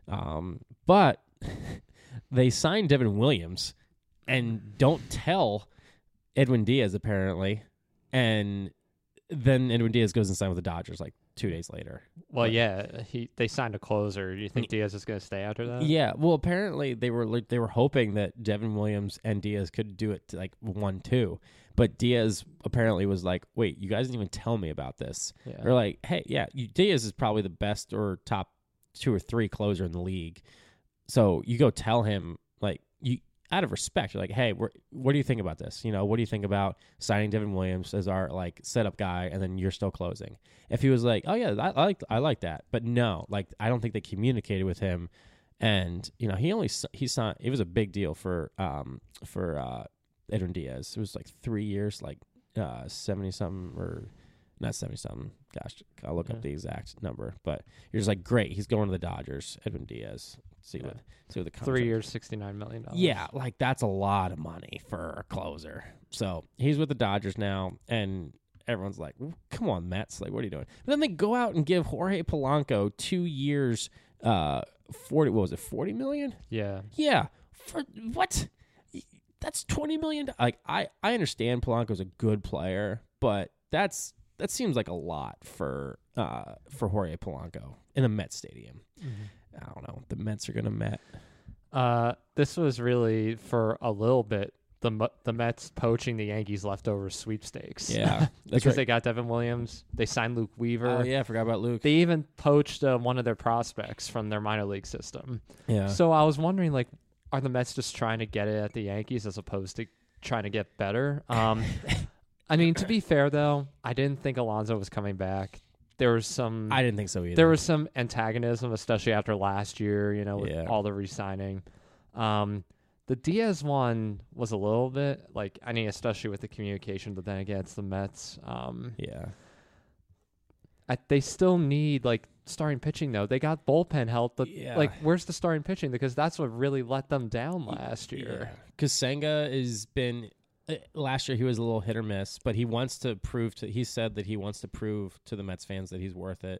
But they signed Devin Williams and don't tell Edwin Diaz, apparently, and then Edwin Diaz goes and signs with the Dodgers like 2 days later. Well, they signed a closer. Do you think Diaz is going to stay after that? Yeah. Well, apparently they were hoping that Devin Williams and Diaz could do it to like 1-2, but Diaz apparently was like, "Wait, you guys didn't even tell me about this." Yeah. They're like, "Hey, yeah, Diaz is probably the best or top 2 or 3 closer in the league, so you go tell him like you." Out of respect, you're like, hey, what do you think about this? What do you think about signing Devin Williams as our like setup guy, and then you're still closing? If he was like, oh yeah, I like that, but no, like I don't think they communicated with him And he signed. It was a big deal for Edwin Diaz. It was like 3 years, like 70 something or not 70 something. Gosh, I'll look up the exact number. But you're just like, great, he's going to the Dodgers. Edwin Diaz. See what the contract. 3 years, $69 million. Yeah, like that's a lot of money for a closer. So he's with the Dodgers now, and everyone's like, come on, Mets, like, what are you doing? But then they go out and give Jorge Polanco 2 years, 40 million? Yeah. Yeah. For what? That's $20 million. Like, I understand Polanco's a good player, but that seems like a lot for Jorge Polanco in a Mets stadium. I don't know. The Mets are going to Met. This was really, for a little bit, the Mets poaching the Yankees' leftover sweepstakes. Yeah. Because they got Devin Williams. They signed Luke Weaver. Oh, yeah. I forgot about Luke. They even poached one of their prospects from their minor league system. Yeah. So I was wondering, like, are the Mets just trying to get it at the Yankees as opposed to trying to get better? I mean, to be fair, though, I didn't think Alonso was coming back. There was some... I didn't think so either. There was some antagonism, especially after last year, with all the re-signing. The Diaz one was a little bit, like, I mean, especially with the communication, but then again, it's the Mets. They still need, like, starting pitching, though. They got bullpen help, but, like, where's the starting pitching? Because that's what really let them down last year. Because Senga has been... Last year he was a little hit or miss, but he wants to prove he said that he wants to prove to the Mets fans that he's worth it.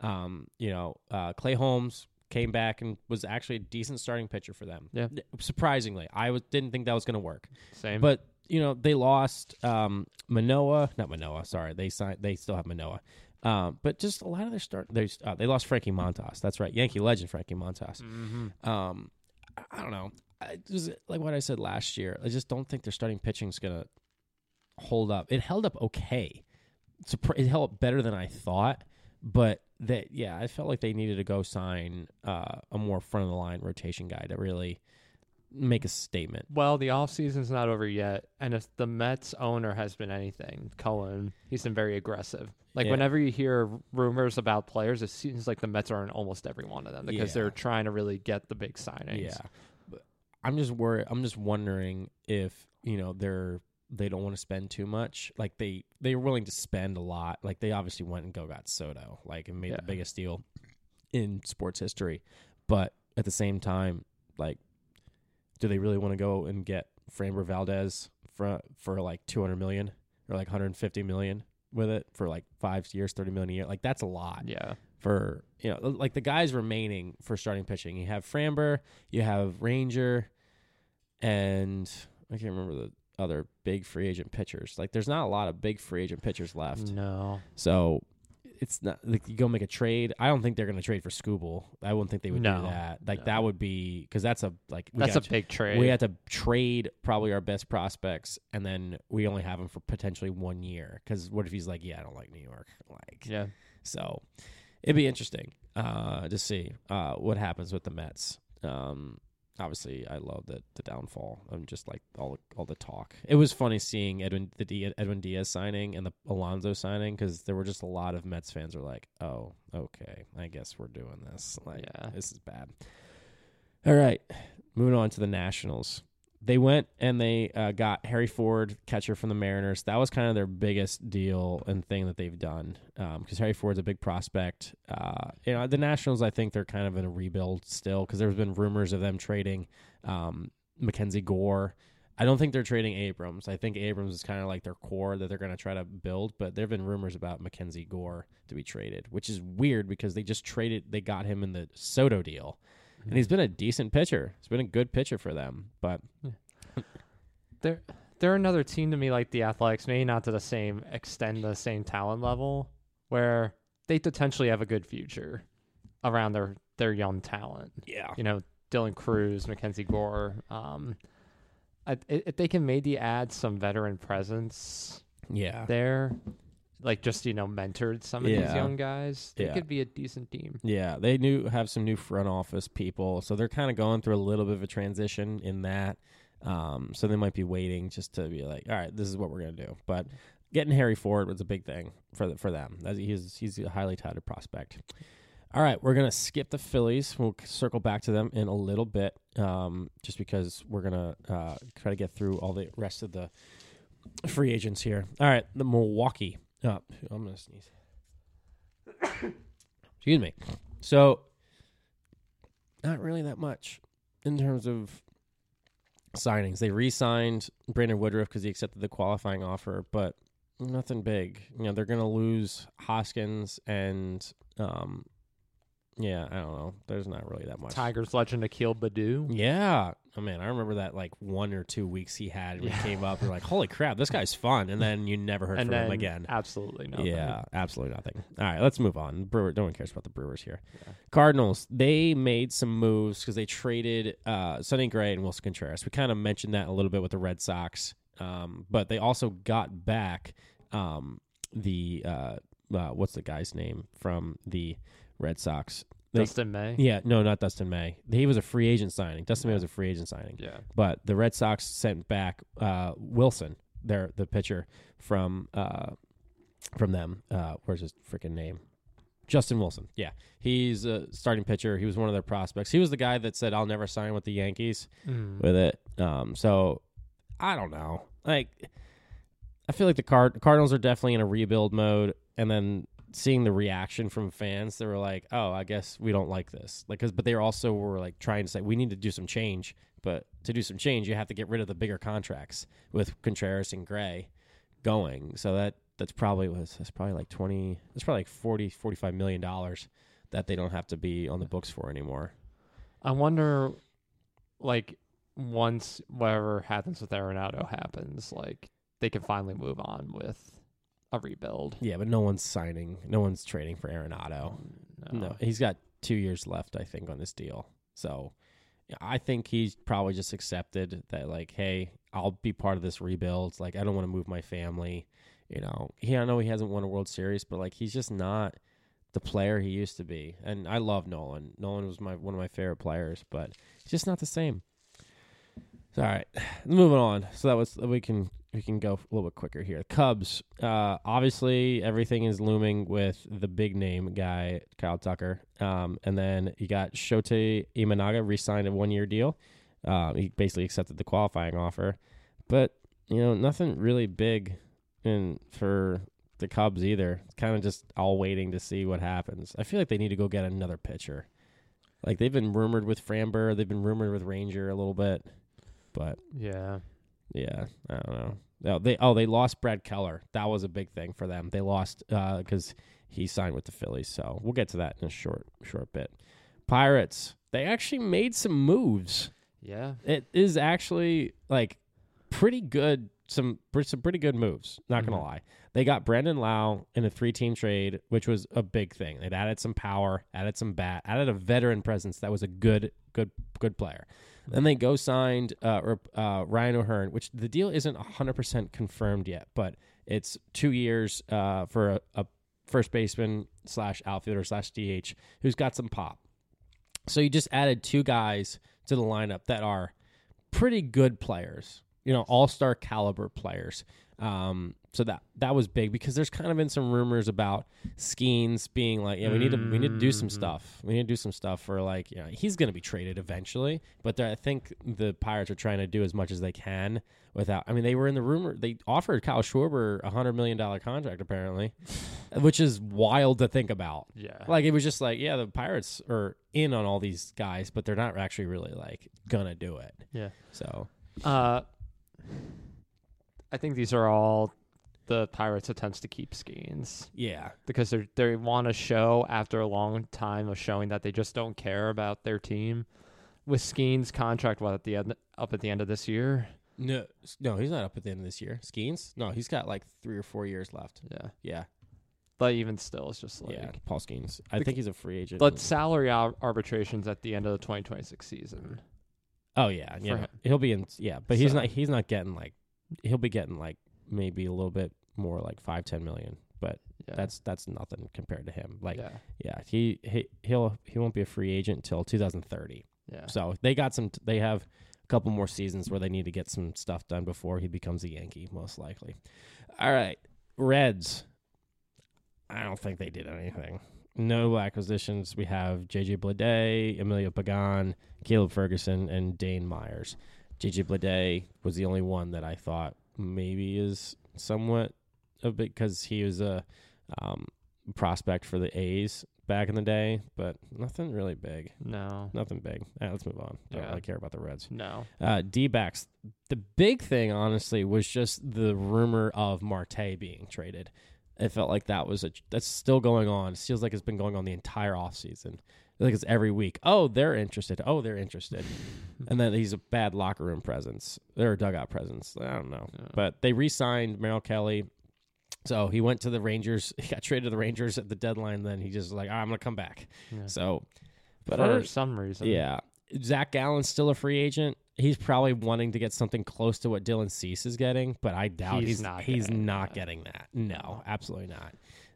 Clay Holmes came back and was actually a decent starting pitcher for them. Yeah. Surprisingly, didn't think that was going to work. Same. But they lost Manoah. Sorry, they still have Manoah. But just a lot of their they lost Frankie Montas. That's right, Yankee legend Frankie Montas. Mm-hmm. I don't know. Just like what I said last year, I just don't think their starting pitching is going to hold up. It held up okay. It held up better than I thought, but I felt like they needed to go sign a more front-of-the-line rotation guy to really make a statement. Well, the offseason's not over yet, and if the Mets owner has been anything, Cohen, he's been very aggressive. Like, whenever you hear rumors about players, it seems like the Mets are in almost every one of them because they're trying to really get the big signings. Yeah. I'm just worried. I'm just wondering if they don't want to spend too much. Like they're willing to spend a lot. Like they obviously went and got Soto, like, and made the biggest deal in sports history. But at the same time, like, do they really want to go and get Framber Valdez for like $200 million or like $150 million with it for like 5 years, $30 million a year? Like that's a lot. Yeah. For like the guys remaining for starting pitching, you have Framber, you have Ranger, and I can't remember the other big free agent pitchers. Like, there's not a lot of big free agent pitchers left. No. So it's not like you go make a trade. I don't think they're going to trade for Skubal. I wouldn't think they would do that. Like that would be because that's a big trade. We have to trade probably our best prospects, and then we only have them for potentially 1 year. Because what if he's like, I don't like New York. Like, so. It'd be interesting to see what happens with the Mets. Obviously, I love the downfall. I'm just like all the talk. It was funny seeing Edwin Diaz signing and the Alonso signing because there were just a lot of Mets fans who were like, "Oh, okay, I guess we're doing this. Like, this is bad." All right, moving on to the Nationals. They went and they got Harry Ford, catcher from the Mariners. That was kind of their biggest deal and thing that they've done because Harry Ford's a big prospect. The Nationals, I think they're kind of in a rebuild still because there's been rumors of them trading Mackenzie Gore. I don't think they're trading Abrams. I think Abrams is kind of like their core that they're going to try to build, but there have been rumors about Mackenzie Gore to be traded, which is weird because they got him in the Soto deal. And he's been a decent pitcher. He's been a good pitcher for them. But they're another team to me like the Athletics, maybe not to the same extent, the same talent level, where they potentially have a good future around their young talent. Yeah. Dylan Cruz, Mackenzie Gore. If they can maybe add some veteran presence there, like just, mentored some of these young guys, they could be a decent team. Yeah, they have some new front office people, so they're kind of going through a little bit of a transition in that. So they might be waiting just to be like, all right, this is what we're going to do. But getting Harry Ford was a big thing for them. He's a highly touted prospect. All right, we're going to skip the Phillies. We'll circle back to them in a little bit just because we're going to try to get through all the rest of the free agents here. All right, the Milwaukee. I'm going to sneeze. Excuse me. So, not really that much in terms of signings. They re-signed Brandon Woodruff because he accepted the qualifying offer, but nothing big. They're going to lose Hoskins and... yeah, I don't know. There's not really that much. Tigers legend Akil Baddoo. Yeah. Oh, man, I remember that 1 or 2 weeks he had when he came up. You're like, holy crap, this guy's fun. And then you never heard from him again. Absolutely nothing. Yeah, absolutely nothing. All right, let's move on. No one cares about the Brewers here. Yeah. Cardinals, they made some moves because they traded Sonny Gray and Wilson Contreras. We kind of mentioned that a little bit with the Red Sox. But they also got back what's the guy's name from the Red Sox? Dustin May? Yeah, no, not Dustin May. He was a free agent signing. Dustin May was a free agent signing. Yeah. But the Red Sox sent back Wilson, the pitcher from them. Where's his freaking name? Justin Wilson. Yeah. He's a starting pitcher. He was one of their prospects. He was the guy that said, I'll never sign with the Yankees with it. So, I don't know. I feel like the Cardinals are definitely in a rebuild mode, and then seeing the reaction from fans, they were like, "Oh, I guess we don't like this." But they also were trying to say we need to do some change. But to do some change, you have to get rid of the bigger contracts with Contreras and Gray going. So that's probably like 20. That's probably like $45 million that they don't have to be on the books for anymore. I wonder, once whatever happens with Arenado happens, they can finally move on with a rebuild. Yeah, but no one's trading for Arenado. No, he's got 2 years left, I think, on this deal. So I think he's probably just accepted that, hey, I'll be part of this rebuild. I don't want to move my family. I know he hasn't won a World Series, but he's just not the player he used to be. And I love Nolan. Nolan was one of my favorite players, but he's just not the same. All right, moving on. So that was we can go a little bit quicker here. Cubs, obviously everything is looming with the big name guy, Kyle Tucker. And then you got Shota Imanaga re-signed a 1-year deal. He basically accepted the qualifying offer. But, nothing really big for the Cubs either. It's kind of just all waiting to see what happens. I feel like they need to go get another pitcher. They've been rumored with Framber. They've been rumored with Ranger a little bit. But yeah, I don't know. They lost Brad Keller. That was a big thing for them. They lost because he signed with the Phillies. So we'll get to that in a short bit. Pirates, they actually made some moves. Yeah, it is actually pretty good. Some pretty good moves. Not gonna lie. They got Brandon Lau in a 3-team trade, which was a big thing. They'd added some power, added some bat, added a veteran presence that was a good player. Then they signed Ryan O'Hearn, which the deal isn't 100% confirmed yet, but it's 2 years for a first baseman / outfielder / DH who's got some pop. So you just added 2 guys to the lineup that are pretty good players, all-star caliber players. So that was big because there's kind of been some rumors about Skeens being we need to do some stuff. We need to do some stuff for he's going to be traded eventually, but I think the Pirates are trying to do as much as they can without. I mean, they were in the rumor. They offered Kyle Schwarber a $100 million contract apparently, which is wild to think about. Yeah, it was just the Pirates are in on all these guys, but they're not actually really gonna do it. Yeah. So, I think these are all the Pirates' attempts to keep Skeens. Yeah. Because they want to show, after a long time of showing that they just don't care about their team. With Skeens' contract, up at the end of this year? No, he's not up at the end of this year. Skeens? No, he's got 3 or 4 years left. Yeah. Yeah. But even still, it's just Paul Skeens. I think he's a free agent. But salary arbitration's at the end of the 2026 season. Oh, yeah. Yeah. He'll be in, but he's not getting he'll be getting maybe a little bit more $5-10 million, but that's nothing compared to him. He won't be a free agent until 2030. Yeah. So they have a couple more seasons where they need to get some stuff done before he becomes a Yankee, most likely. All right. Reds. I don't think they did anything. notable acquisitions, we have J.J. Bleday, Emilio Pagan, Caleb Ferguson, and Dane Myers. J.J. Bleday was the only one that I thought maybe is somewhat a bit, because he was a prospect for the A's back in the day, but nothing really big. No. Nothing big. All right, let's move on. Don't really care about the Reds. No. D-backs. The big thing, honestly, was just the rumor of Marte being traded. It felt like that's still going on. It feels like it's been going on the entire offseason. Like it's every week. Oh, they're interested. Oh, they're interested. And then he's a bad locker room presence. They're a dugout presence. I don't know. Yeah. But they re-signed Merrill Kelly. So he went to the Rangers. He got traded to the Rangers at the deadline. Then he just was like, I'm going to come back. Yeah. So, but for some reason. Yeah. Zach Gallen's still a free agent. He's probably wanting to get something close to what Dylan Cease is getting, but I doubt he's not getting that. No, absolutely not.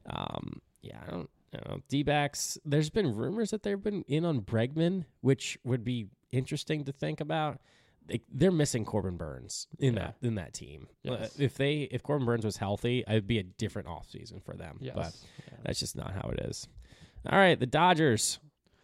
I don't know. D-backs, there's been rumors that they've been in on Bregman, which would be interesting to think about. They're missing Corbin Burns in that team. Yes. If Corbin Burns was healthy, it'd be a different offseason for them. Yes. But that's just not how it is. All right, the Dodgers.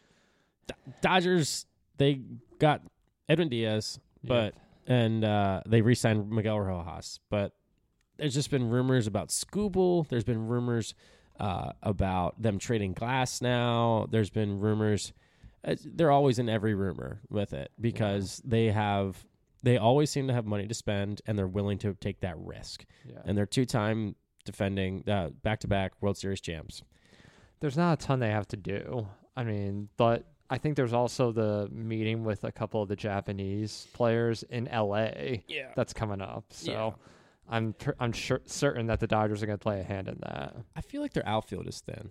Dodgers, they got Edwin Diaz, and they re-signed Miguel Rojas. But there's just been rumors about Skubal. There's been rumors about them trading Glass now. There's been rumors. They're always in every rumor with it because they always seem to have money to spend, and they're willing to take that risk. Yeah. And they're 2-time defending back-to-back World Series champs. There's not a ton they have to do. I mean, but I think there's also the meeting with a couple of the Japanese players in L.A. that's coming up. So I'm certain that the Dodgers are going to play a hand in that. I feel like their outfield is thin.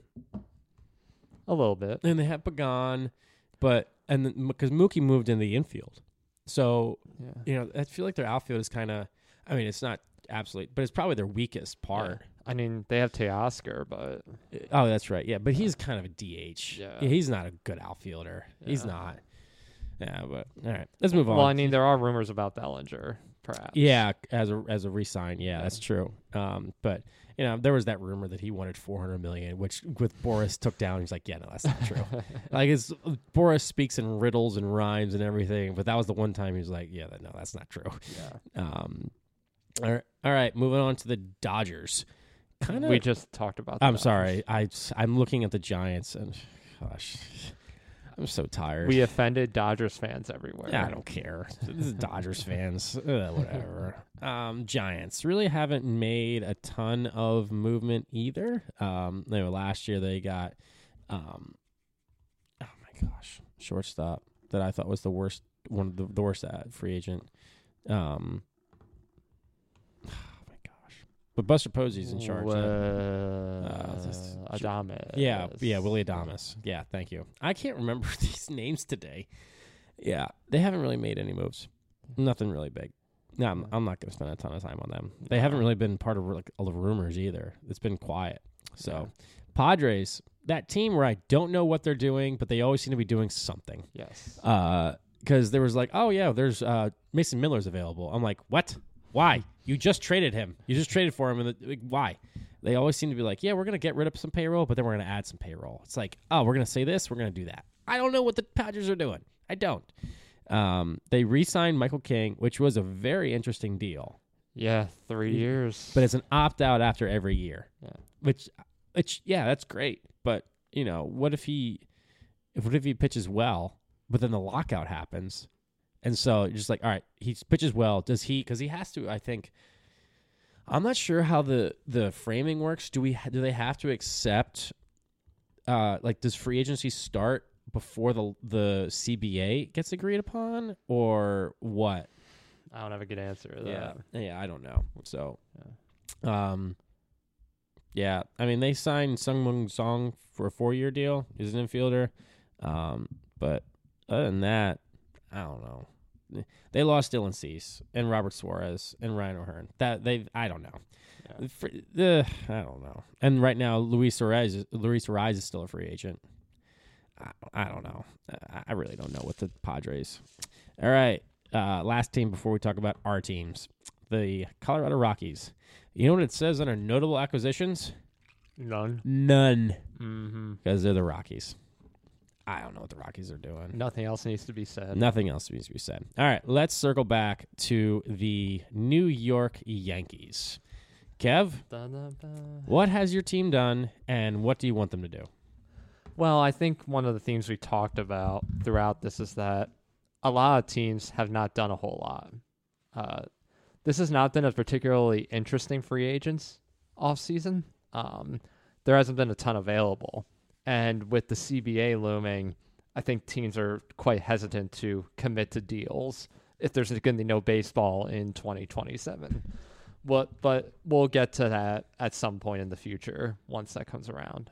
A little bit. And they have Pagan, because Mookie moved in the infield. So, I feel like their outfield is kind of, I mean, it's not absolute, but it's probably their weakest part. Yeah. I mean, they have Teoscar, but... Oh, that's right. Yeah, but he's kind of a DH. Yeah. He's not a good outfielder. Yeah. He's not. Yeah, but all right. Let's move on. Well, I mean, there are rumors about Bellinger, perhaps. Yeah, as a re-sign. Yeah, that's true. But, there was that rumor that he wanted $400 million, which with Boris took down. He's like, yeah, no, that's not true. Boris speaks in riddles and rhymes and everything, but that was the one time he was like, yeah, no, that's not true. Yeah. All right, moving on to the Dodgers. We just talked about that. I'm sorry. I'm looking at the Giants, and gosh, I'm so tired. We offended Dodgers fans everywhere. Yeah, I don't care. This is Dodgers fans. Whatever. Giants really haven't made a ton of movement either. Last year they got, oh my gosh, shortstop that I thought was the worst free agent. But Buster Posey's in charge. Adames. Yeah, Willie Adames. Yeah, thank you. I can't remember these names today. Yeah, they haven't really made any moves. Nothing really big. No, I'm not going to spend a ton of time on them. They haven't really been part of all the rumors either. It's been quiet. So, Padres, that team where I don't know what they're doing, but they always seem to be doing something. Yes. Because there was like, oh, yeah, there's Mason Miller's available. I'm like, what? Why? You just traded him. You just traded for him. And why? They always seem to be like, yeah, we're going to get rid of some payroll, but then we're going to add some payroll. It's like, oh, we're going to say this, we're going to do that. I don't know what the Padres are doing. I don't. They re-signed Michael King, which was a very interesting deal. Yeah, 3 years. But it's an opt-out after every year. Yeah. Which, that's great. But, what if he pitches well, but then the lockout happens? And so you're just like, all right, he pitches well. Does he? Because he has to. I think. I'm not sure how the framing works. Do they have to accept? Does free agency start before the CBA gets agreed upon, or what? I don't have a good answer to that. Yeah, I don't know. So, I mean, they signed Sung-Moon Song for a 4-year deal. He's an infielder, but other than that, I don't know. They lost Dylan Cease and Robert Suarez and Ryan O'Hearn. I don't know. Yeah. I don't know. And right now, Luis Ariz is still a free agent. I don't know. I really don't know with the Padres. All right. Last team before we talk about our teams. The Colorado Rockies. You know what it says under notable acquisitions? None. None. Mm-hmm. Because they're the Rockies. I don't know what the Rockies are doing. Nothing else needs to be said. Nothing else needs to be said. All right, let's circle back to the New York Yankees. Kev, what has your team done, and what do you want them to do? Well, I think one of the themes we talked about throughout this is that a lot of teams have not done a whole lot. This has not been a particularly interesting free agents offseason. There hasn't been a ton available. And with the CBA looming, I think teams are quite hesitant to commit to deals if there's going to be no baseball in 2027. But we'll get to that at some point in the future once that comes around.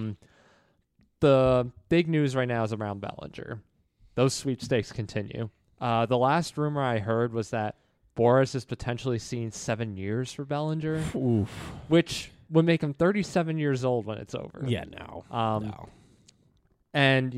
The big news right now is around Bellinger. Those sweepstakes continue. The last rumor I heard was that Boris is potentially seeing 7 years for Bellinger, Oof. which would make him 37 years old when it's over. Yeah, no. No. And,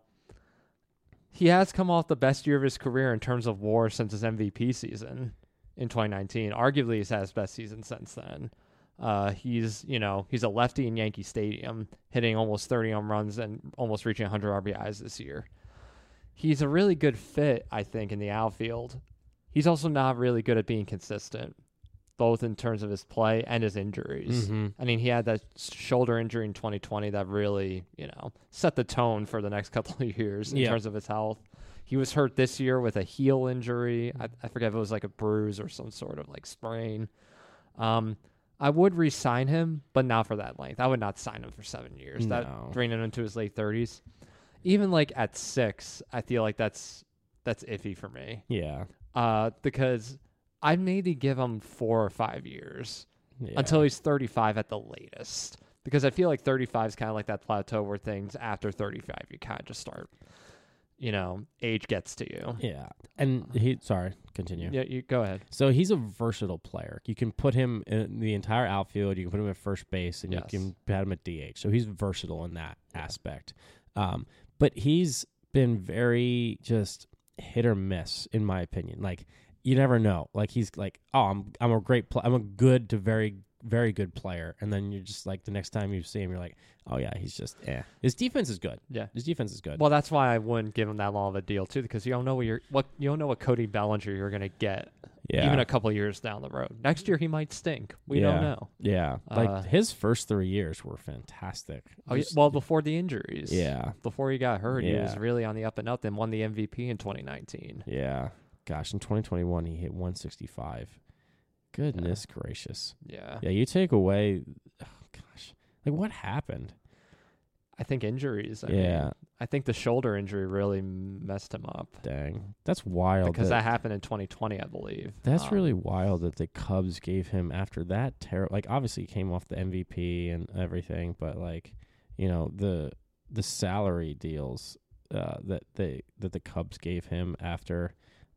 he has come off the best year of his career in terms of WAR since his MVP season in 2019. Arguably, he's had his best season since then. He's a lefty in Yankee Stadium, hitting almost 30 home runs and almost reaching 100 RBIs this year. He's a really good fit, I think, in the outfield. He's also not really good at being consistent, both in terms of his play and his injuries. Mm-hmm. I mean, he had that shoulder injury in 2020 that really, set the tone for the next couple of years in terms of his health. He was hurt this year with a heel injury. I forget if it was like a bruise or some sort of like sprain. I would re-sign him, but not for that length. I would not sign him for 7 years. No. That bringing him into his late 30s. Even like at 6, I feel like that's iffy for me. Yeah. Because I'd maybe give him 4 or 5 years until he's 35 at the latest. Because I feel like 35 is kind of like that plateau where things after 35, you kind of just start, age gets to you. Yeah. And continue. Yeah, you go ahead. So he's a versatile player. You can put him in the entire outfield. You can put him at first base, and you can put him at DH. So he's versatile in that aspect. But he's been very just hit or miss, in my opinion. Like, you never know. Like, he's like, oh, I'm a great I'm a good to very, very good player. And then you're just like, the next time you see him, you're like, oh yeah, he's just His defense is good. Yeah. His defense is good. Well, that's why I wouldn't give him that long of a deal too, because you don't know what Cody Bellinger you're gonna get. Yeah. Even a couple years down the road. Next year he might stink. We don't know. Yeah. Like his first 3 years were fantastic. Well, before the injuries. Yeah. Before he got hurt, he was really on the up and up and won the MVP in 2019. Yeah. Gosh, in 2021 he hit 165. Goodness gracious. Yeah. Yeah, you take away like what happened? I think injuries. I mean, I think the shoulder injury really messed him up. Dang. That's wild. Because that happened in 2020, I believe. That's really wild that the Cubs gave him after that like obviously he came off the MVP and everything, but like, the salary deals that the Cubs gave him after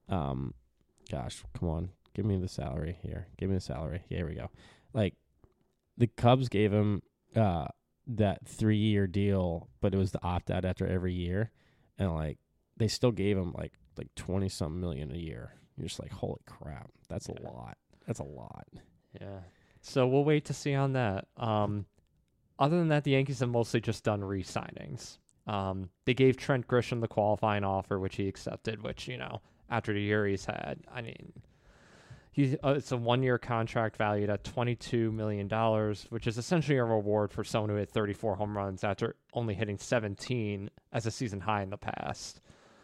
gosh, come on. Give me the salary here. Give me the salary. Here we go. Like, the Cubs gave him that 3-year deal, but it was the opt-out after every year. And, like, they still gave him, like 20-something million a year. You're just like, holy crap. That's a lot. That's a lot. Yeah. So we'll wait to see on that. Other than that, the Yankees have mostly just done re-signings. They gave Trent Grisham the qualifying offer, which he accepted, which, after the year he's had, I mean... it's a 1-year contract valued at $22 million, which is essentially a reward for someone who hit 34 home runs after only hitting 17 as a season high in the past.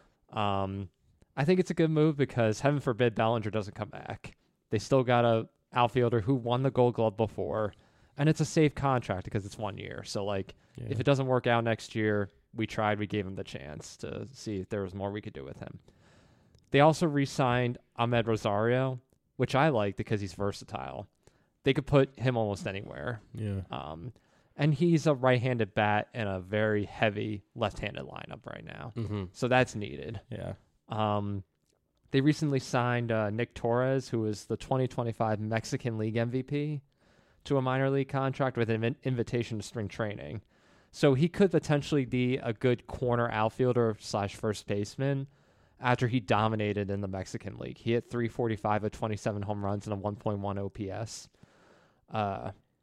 I think it's a good move because, heaven forbid, Bellinger doesn't come back. They still got a outfielder who won the Gold Glove before, and it's a safe contract because it's 1 year. So, if it doesn't work out next year, we gave him the chance to see if there was more we could do with him. They also re-signed Ahmed Rosario, which I like because he's versatile. They could put him almost anywhere. Yeah. And he's a right-handed bat in a very heavy left-handed lineup right now. Mm-hmm. So that's needed. Yeah. They recently signed Nick Torres, who is the 2025 Mexican League MVP, to a minor league contract with an invitation to spring training. So he could potentially be a good corner outfielder / first baseman after he dominated in the Mexican League. He hit 345 with 27 home runs and a 1.1 OPS.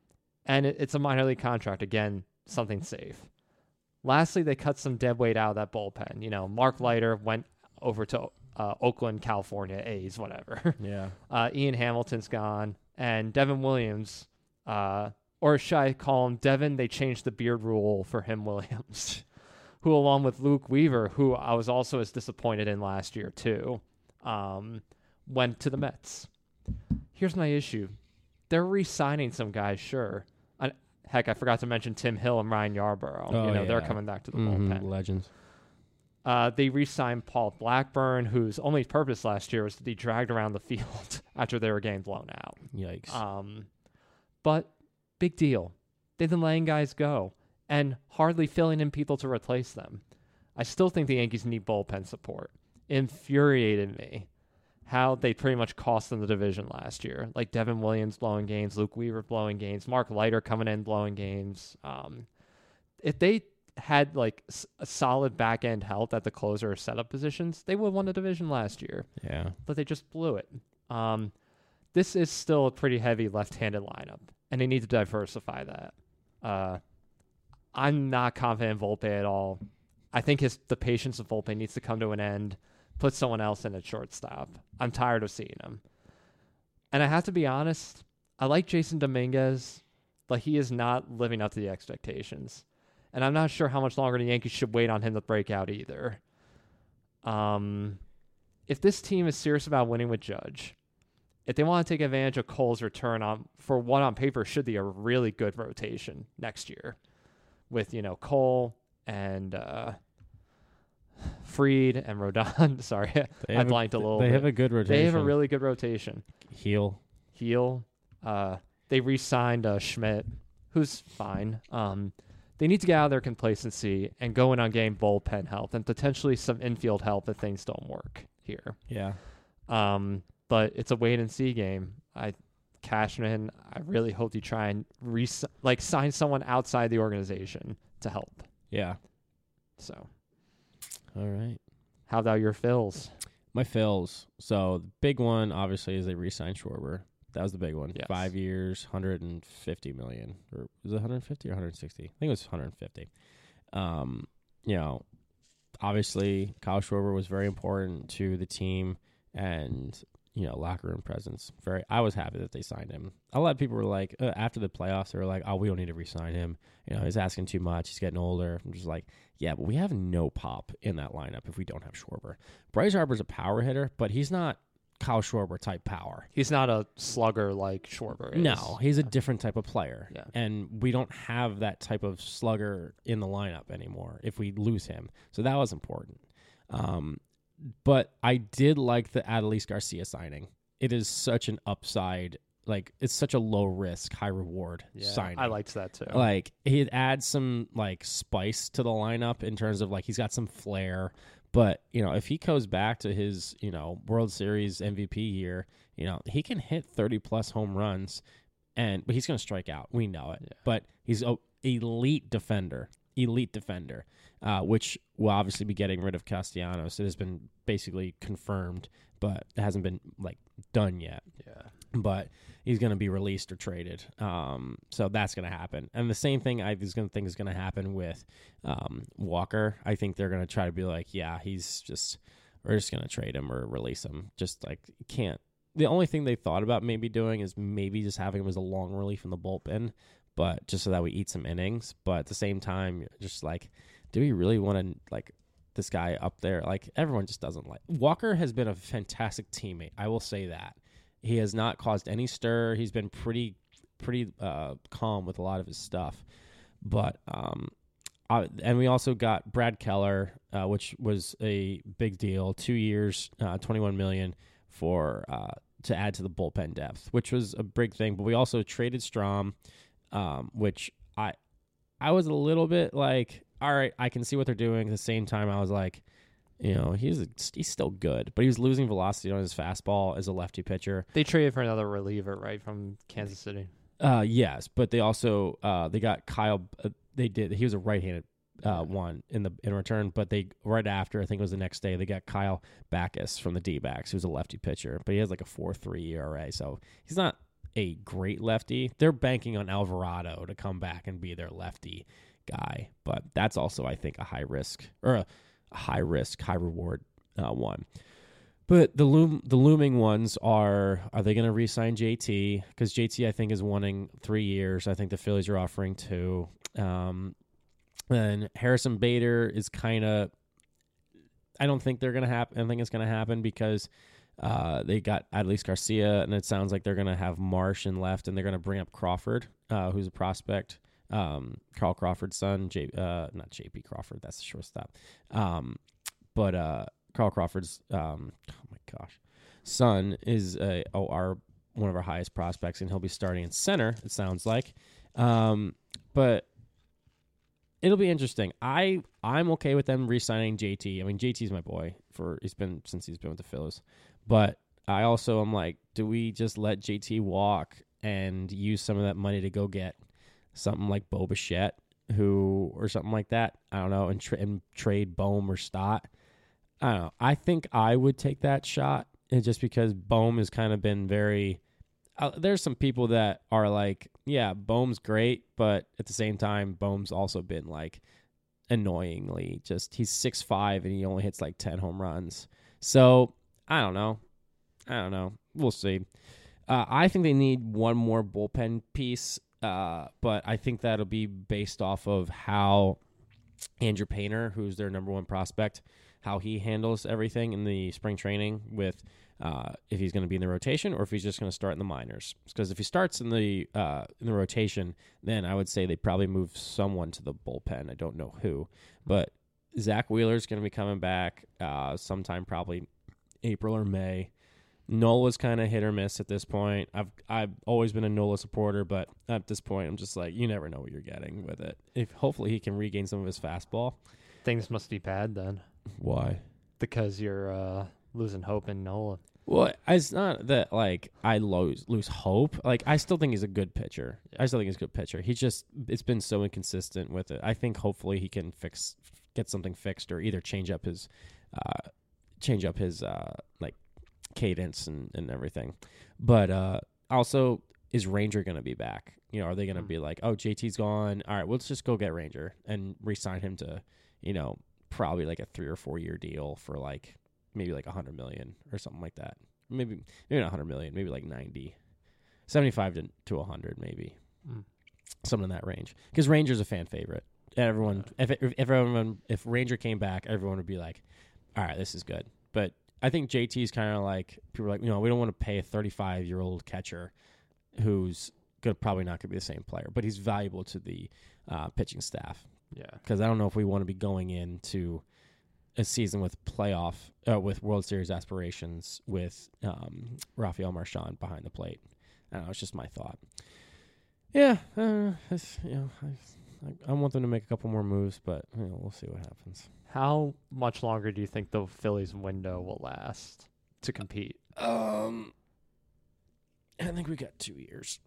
And it's a minor league contract. Again, something safe. Lastly, they cut some dead weight out of that bullpen. You know, Mark Leiter went over to Oakland, California, A's, whatever. Yeah. Ian Hamilton's gone. And Devin Williams, or should I call him Devin? They changed the beard rule for him, Williams, who, along with Luke Weaver, who I was also as disappointed in last year too, went to the Mets. Here's my issue. They're re-signing some guys, sure. Heck, I forgot to mention Tim Hill and Ryan Yarbrough. They're coming back to the bullpen. Legends. They re-signed Paul Blackburn, whose only purpose last year was to be dragged around the field after they were getting blown out. Yikes. But big deal. They've been letting guys go and hardly filling in people to replace them. I still think the Yankees need bullpen support. It infuriated me how they pretty much cost them the division last year. Like Devin Williams blowing games, Luke Weaver blowing games, Mark Leiter coming in blowing games. If they had like a solid back end help at the closer or setup positions, they would have won the division last year. Yeah. But they just blew it. This is still a pretty heavy left-handed lineup, and they need to diversify that. I'm not confident in Volpe at all. I think the patience of Volpe needs to come to an end. Put someone else in at shortstop. I'm tired of seeing him. And I have to be honest, I like Jason Dominguez, but he is not living up to the expectations. And I'm not sure how much longer the Yankees should wait on him to break out either. If this team is serious about winning with Judge, if they want to take advantage of Cole's return for what on paper should be a really good rotation next year with, Cole and Fried and Rodon. Sorry, I blanked a little bit. They have a good rotation. They have a really good rotation. Heel. They re-signed Schmidt, who's fine. They need to get out of their complacency and go in on getting bullpen help and potentially some infield help if things don't work here. Yeah. But it's a wait and see game. Cashman, I really hope you try and sign someone outside the organization to help. Yeah. So. All right. How about your fills? My fills. So the big one, obviously, is they re-signed Schwarber. That was the big one. Yes. 5 years, $150 million. Or was it 150 or 160? I think it was 150. Obviously, Kyle Schwarber was very important to the team and, locker room presence. I was happy that they signed him. A lot of people were like, after the playoffs, they were like, oh, we don't need to re-sign him. He's asking too much. He's getting older. I'm just like, yeah, but we have no pop in that lineup if we don't have Schwarber. Bryce Harper's a power hitter, but he's not Kyle Schwarber type power. He's not a slugger like Schwarber is. No, he's a different type of player. Yeah. And we don't have that type of slugger in the lineup anymore if we lose him. So that was important. But I did like the Adolis Garcia signing. It is such an upside. It's such a low risk, high reward signing. I liked that too. It adds some spice to the lineup in terms of he's got some flair. But, if he goes back to his, World Series MVP year, he can hit 30-plus home runs, but he's going to strike out. We know it. Yeah. But he's an elite defender, which will obviously be getting rid of Castellanos. It has been basically confirmed, but it hasn't been, done yet. Yeah. But he's going to be released or traded. So that's going to happen. And the same thing I think is going to happen with Walker. I think they're going to try to be like, yeah, we're just going to trade him or release him. Just can't. The only thing they thought about maybe doing is maybe just having him as a long relief in the bullpen, but just so that we eat some innings. But at the same time, just do we really want to this guy up there? Everyone just doesn't like. Walker has been a fantastic teammate. I will say that. He has not caused any stir. He's been pretty calm with a lot of his stuff. But and we also got Brad Keller, which was a big deal. 2 years, $21 million to add to the bullpen depth, which was a big thing. But we also traded Strom, which I was a little bit all right, I can see what they're doing. At the same time, I was like, he's still good, but he was losing velocity on his fastball as a lefty pitcher. They traded for another reliever, right, from Kansas City. Yes, but they also they got Kyle. He was a right-handed one in return, but they right after, I think it was the next day, they got Kyle Backus from the D-backs, who's a lefty pitcher, but he has a 4.3 ERA, so he's not a great lefty. They're banking on Alvarado to come back and be their lefty guy, but that's also, I think, a high risk or a high risk, high reward one. But the looming ones are they going to re-sign JT? Because JT, I think, is wanting 3 years. I think the Phillies are offering 2. And Harrison Bader is kind of, I don't think they're going to happen. I don't think it's going to happen because they got Adolis Garcia, and it sounds like they're going to have Marsh in left, and they're going to bring up Crawford, who's a prospect. Carl Crawford's son, not JP Crawford, that's the shortstop. But Carl Crawford's, oh my gosh, son is one of our highest prospects, and he'll be starting in center, it sounds like. But it'll be interesting. I'm okay with them re-signing JT. I mean, JT's my boy since he's been with the Phillies. But I also am like, do we just let JT walk and use some of that money to go get something like Bo Bichette, or something like that? I don't know, and trade Bohm or Stott. I don't know. I think I would take that shot, and just because Bohm has kind of been very. There's some people that are like, yeah, Bohm's great, but at the same time, Bohm's also been like annoyingly he's 6'5" and he only hits like 10 home runs. So I don't know. We'll see. I think they need one more bullpen piece, but I think that'll be based off of how Andrew Painter, who's their number 1 prospect, how he handles everything in the spring training with if he's going to be in the rotation or if he's just going to start in the minors. Because if he starts in the rotation, then I would say they probably move someone to the bullpen. I don't know who, but Zach Wheeler's going to be coming back sometime probably April or May. Nola's kind of hit or miss at this point. I've always been a Nola supporter, but at this point, I'm just like, you never know what you're getting with it. Hopefully he can regain some of his fastball. Things must be bad then. Why? Because you're losing hope in Nola. Well, it's not that like I lose hope. Like I still think he's a good pitcher. Yeah. It's been so inconsistent with it. I think hopefully he can get something fixed, or either change up his like cadence and everything. But also, is Ranger going to be back? Are they going to be like, oh, JT's gone. All right, let's just go get Ranger and re-sign him to, probably like a 3 or 4 year deal for like maybe like $100 million or something like that. Maybe not $100 million, maybe like 90, 75 to 100, maybe something in that range. Because Ranger's a fan favorite. Everyone, if Ranger came back, everyone would be like, all right, this is good. But I think JT's kind of like, people are like, we don't want to pay a 35-year-old catcher who's probably not going to be the same player, but he's valuable to the pitching staff. Yeah. Because I don't know if we want to be going into a season with with World Series aspirations with Rafael Marchand behind the plate. I don't know. It's just my thought. Yeah. I want them to make a couple more moves, but we'll see what happens. How much longer do you think the Phillies window will last to compete? I think we got 2 years.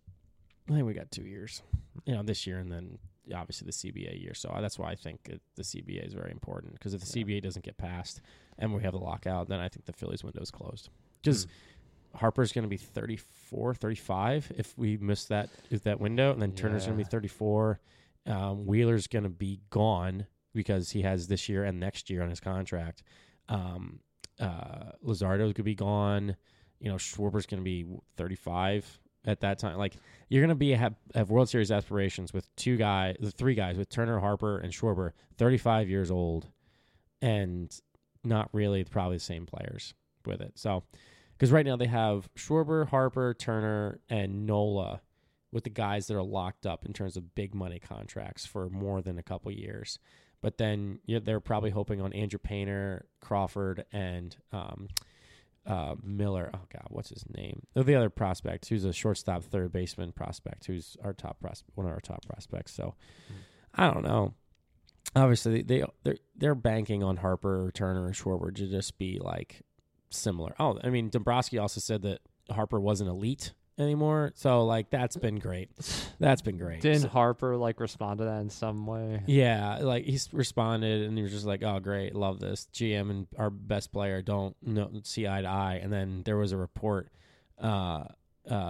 This year and then obviously the CBA year. So that's why I think the CBA is very important, because if the CBA doesn't get passed and we have the lockout, then I think the Phillies window is closed. Because Harper's going to be 34, 35 if we miss that window, and then Turner's going to be 34. Wheeler's going to be gone because he has this year and next year on his contract. Luzardo's going to be gone. Schwarber's going to be 35 at that time. Like, you're going to have World Series aspirations with the 3 guys with Turner, Harper, and Schwarber, 35 years old, and not really probably the same players with it. So, because right now they have Schwarber, Harper, Turner, and Nola with the guys that are locked up in terms of big money contracts for more than a couple years. But then they're probably hoping on Andrew Painter, Crawford, and Miller. Oh God, what's his name? The other prospect, who's a shortstop, third baseman prospect, who's one of our top prospects. So I don't know. Obviously, they're banking on Harper, Turner, and Schwarber to just be like similar. Oh, I mean, Dombrowski also said that Harper wasn't elite anymore, so like that's been great. Didn't Harper like respond to that in some way? Yeah, like he's responded, and he was just like, "Oh, great, love this." GM and our best player don't see eye to eye, and then there was a report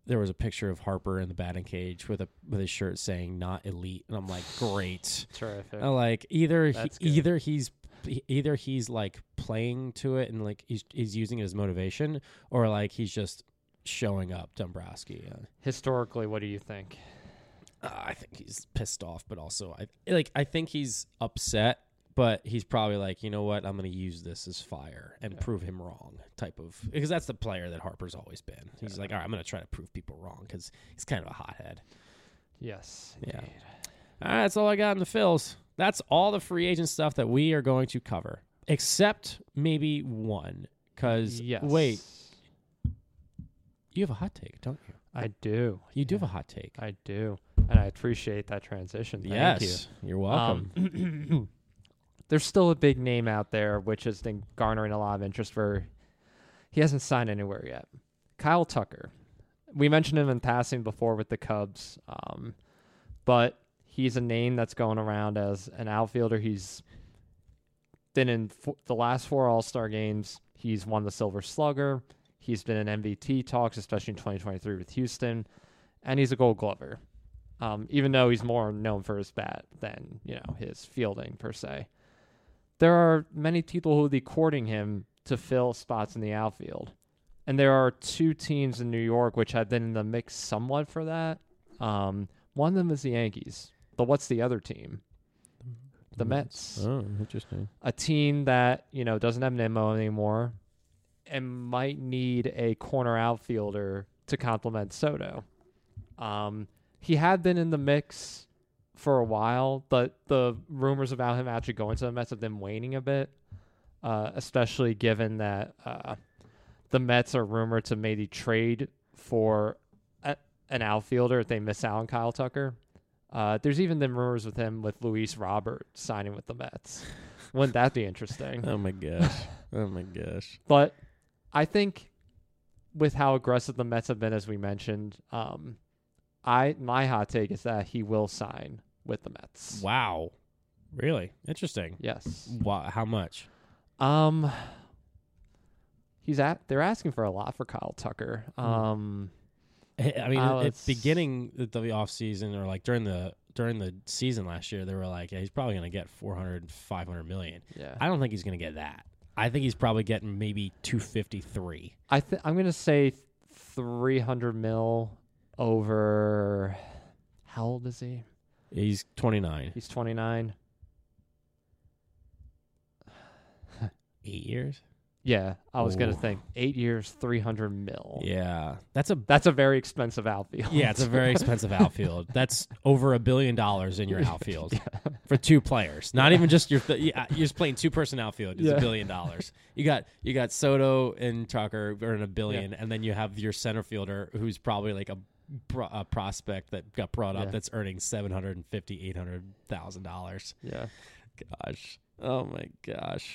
there was a picture of Harper in the batting cage with his shirt saying "not elite," and I'm like, great. Terrific. I'm like either That's good. either he's like playing to it and like he's using it as motivation, or like he's just showing up Dombrowski. Historically, what do you think? I think he's pissed off, but also I think he's upset, but he's probably like, you know what, I'm going to use this as fire and prove him wrong type of, because that's the player that Harper's always been. He's like, all right, I'm going to try to prove people wrong because he's kind of a hothead. Yes. Yeah. Indeed. All right, that's all I got in the Phils. That's all the free agent stuff that we are going to cover, except maybe one. Because, Yes. wait, you have a hot take, don't you? I do. You do have a hot take. I do. And I appreciate that transition. Thank Yes, you're welcome. There's still a big name out there, which has been garnering a lot of interest for. He hasn't signed anywhere yet. Kyle Tucker. We mentioned him in passing before with the Cubs, but he's a name that's going around as an outfielder. He's been in the last 4 All-Star games. He's won the Silver Slugger. He's been in MVP talks, especially in 2023 with Houston, and he's a Gold Glover. Even though he's more known for his bat than, his fielding per se. There are many people who will be courting him to fill spots in the outfield. And there are 2 teams in New York which have been in the mix somewhat for that. One of them is the Yankees. But what's the other team? The Mets. Oh, interesting. A team that, doesn't have Nimmo anymore and might need a corner outfielder to complement Soto. He had been in the mix for a while, but the rumors about him actually going to the Mets have been waning a bit, especially given that the Mets are rumored to maybe trade for an outfielder if they miss out on Kyle Tucker. There's even been rumors with him with Luis Robert signing with the Mets. Wouldn't that be interesting? Oh, my gosh. Oh, my gosh. But I think with how aggressive the Mets have been, as we mentioned, my hot take is that he will sign with the Mets. Wow. Really? Interesting. Yes. Wow. How much? They're asking for a lot for Kyle Tucker. I mean, at the beginning of the offseason, or like during the season last year, they were like, yeah, he's probably going to get 400, 500 million. Yeah. I don't think he's going to get that. I think he's probably getting maybe 253. I'm going to say 300 mil over. How old is he? He's 29. He's 29. 8 years? Yeah, I was going to Ooh. think 8 years, 300 mil. Yeah. That's a very expensive outfield. Yeah, it's a very expensive outfield. That's over $1 billion in your outfield for 2 players. Not even just you're just playing 2-person outfield. It's $1 billion. You got Soto and Tucker earning $1 billion, and then you have your center fielder who's probably like a prospect that got brought up that's earning $750,000-$800,000. Yeah. Gosh. Oh my gosh.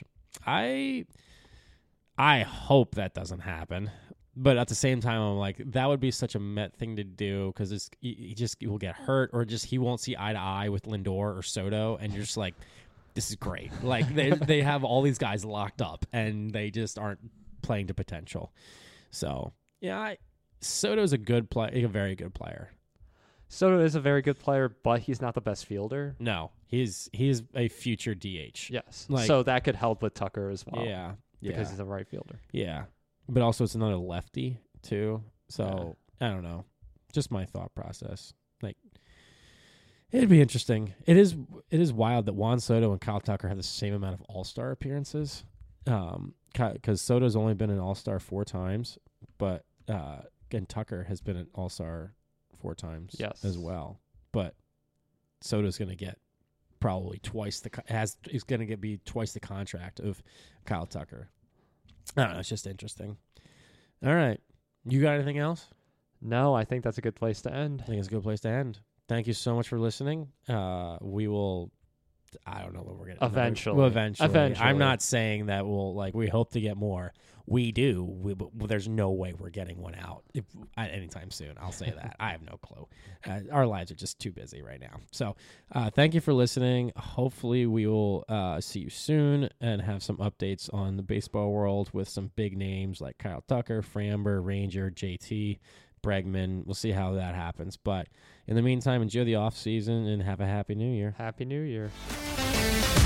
I hope that doesn't happen, but at the same time, I'm like, that would be such a Met thing to do because he will get hurt, or just he won't see eye to eye with Lindor or Soto, and you're just like, this is great. Like they have all these guys locked up, and they just aren't playing to potential. So yeah, Soto's a very good player. Soto is a very good player, but he's not the best fielder. No, he's a future DH. Yes, Like, so that could help with Tucker as well. Yeah. Because he's a right fielder. Yeah. But also it's another lefty too. So I don't know. Just my thought process. Like, it'd be interesting. It is wild that Juan Soto and Kyle Tucker have the same amount of All-Star appearances. Because Soto's only been an All-Star 4 times, but and Tucker has been an All-Star 4 times as well. But Soto's going to get probably twice is going to be twice the contract of Kyle Tucker. I don't know. It's just interesting. All right. You got anything else? No, I think that's a good place to end. I think it's a good place to end. Thank you so much for listening. We will. I don't know what we're going to eventually. Well, eventually. I'm not saying that we hope to get more. We do. But there's no way we're getting one out anytime soon. I'll say that. I have no clue. Our lives are just too busy right now. So thank you for listening. Hopefully we will see you soon and have some updates on the baseball world with some big names like Kyle Tucker, Framber, Ranger, JT, Bregman. We'll see how that happens. But in the meantime, enjoy the off season and have a happy new year. Happy New Year.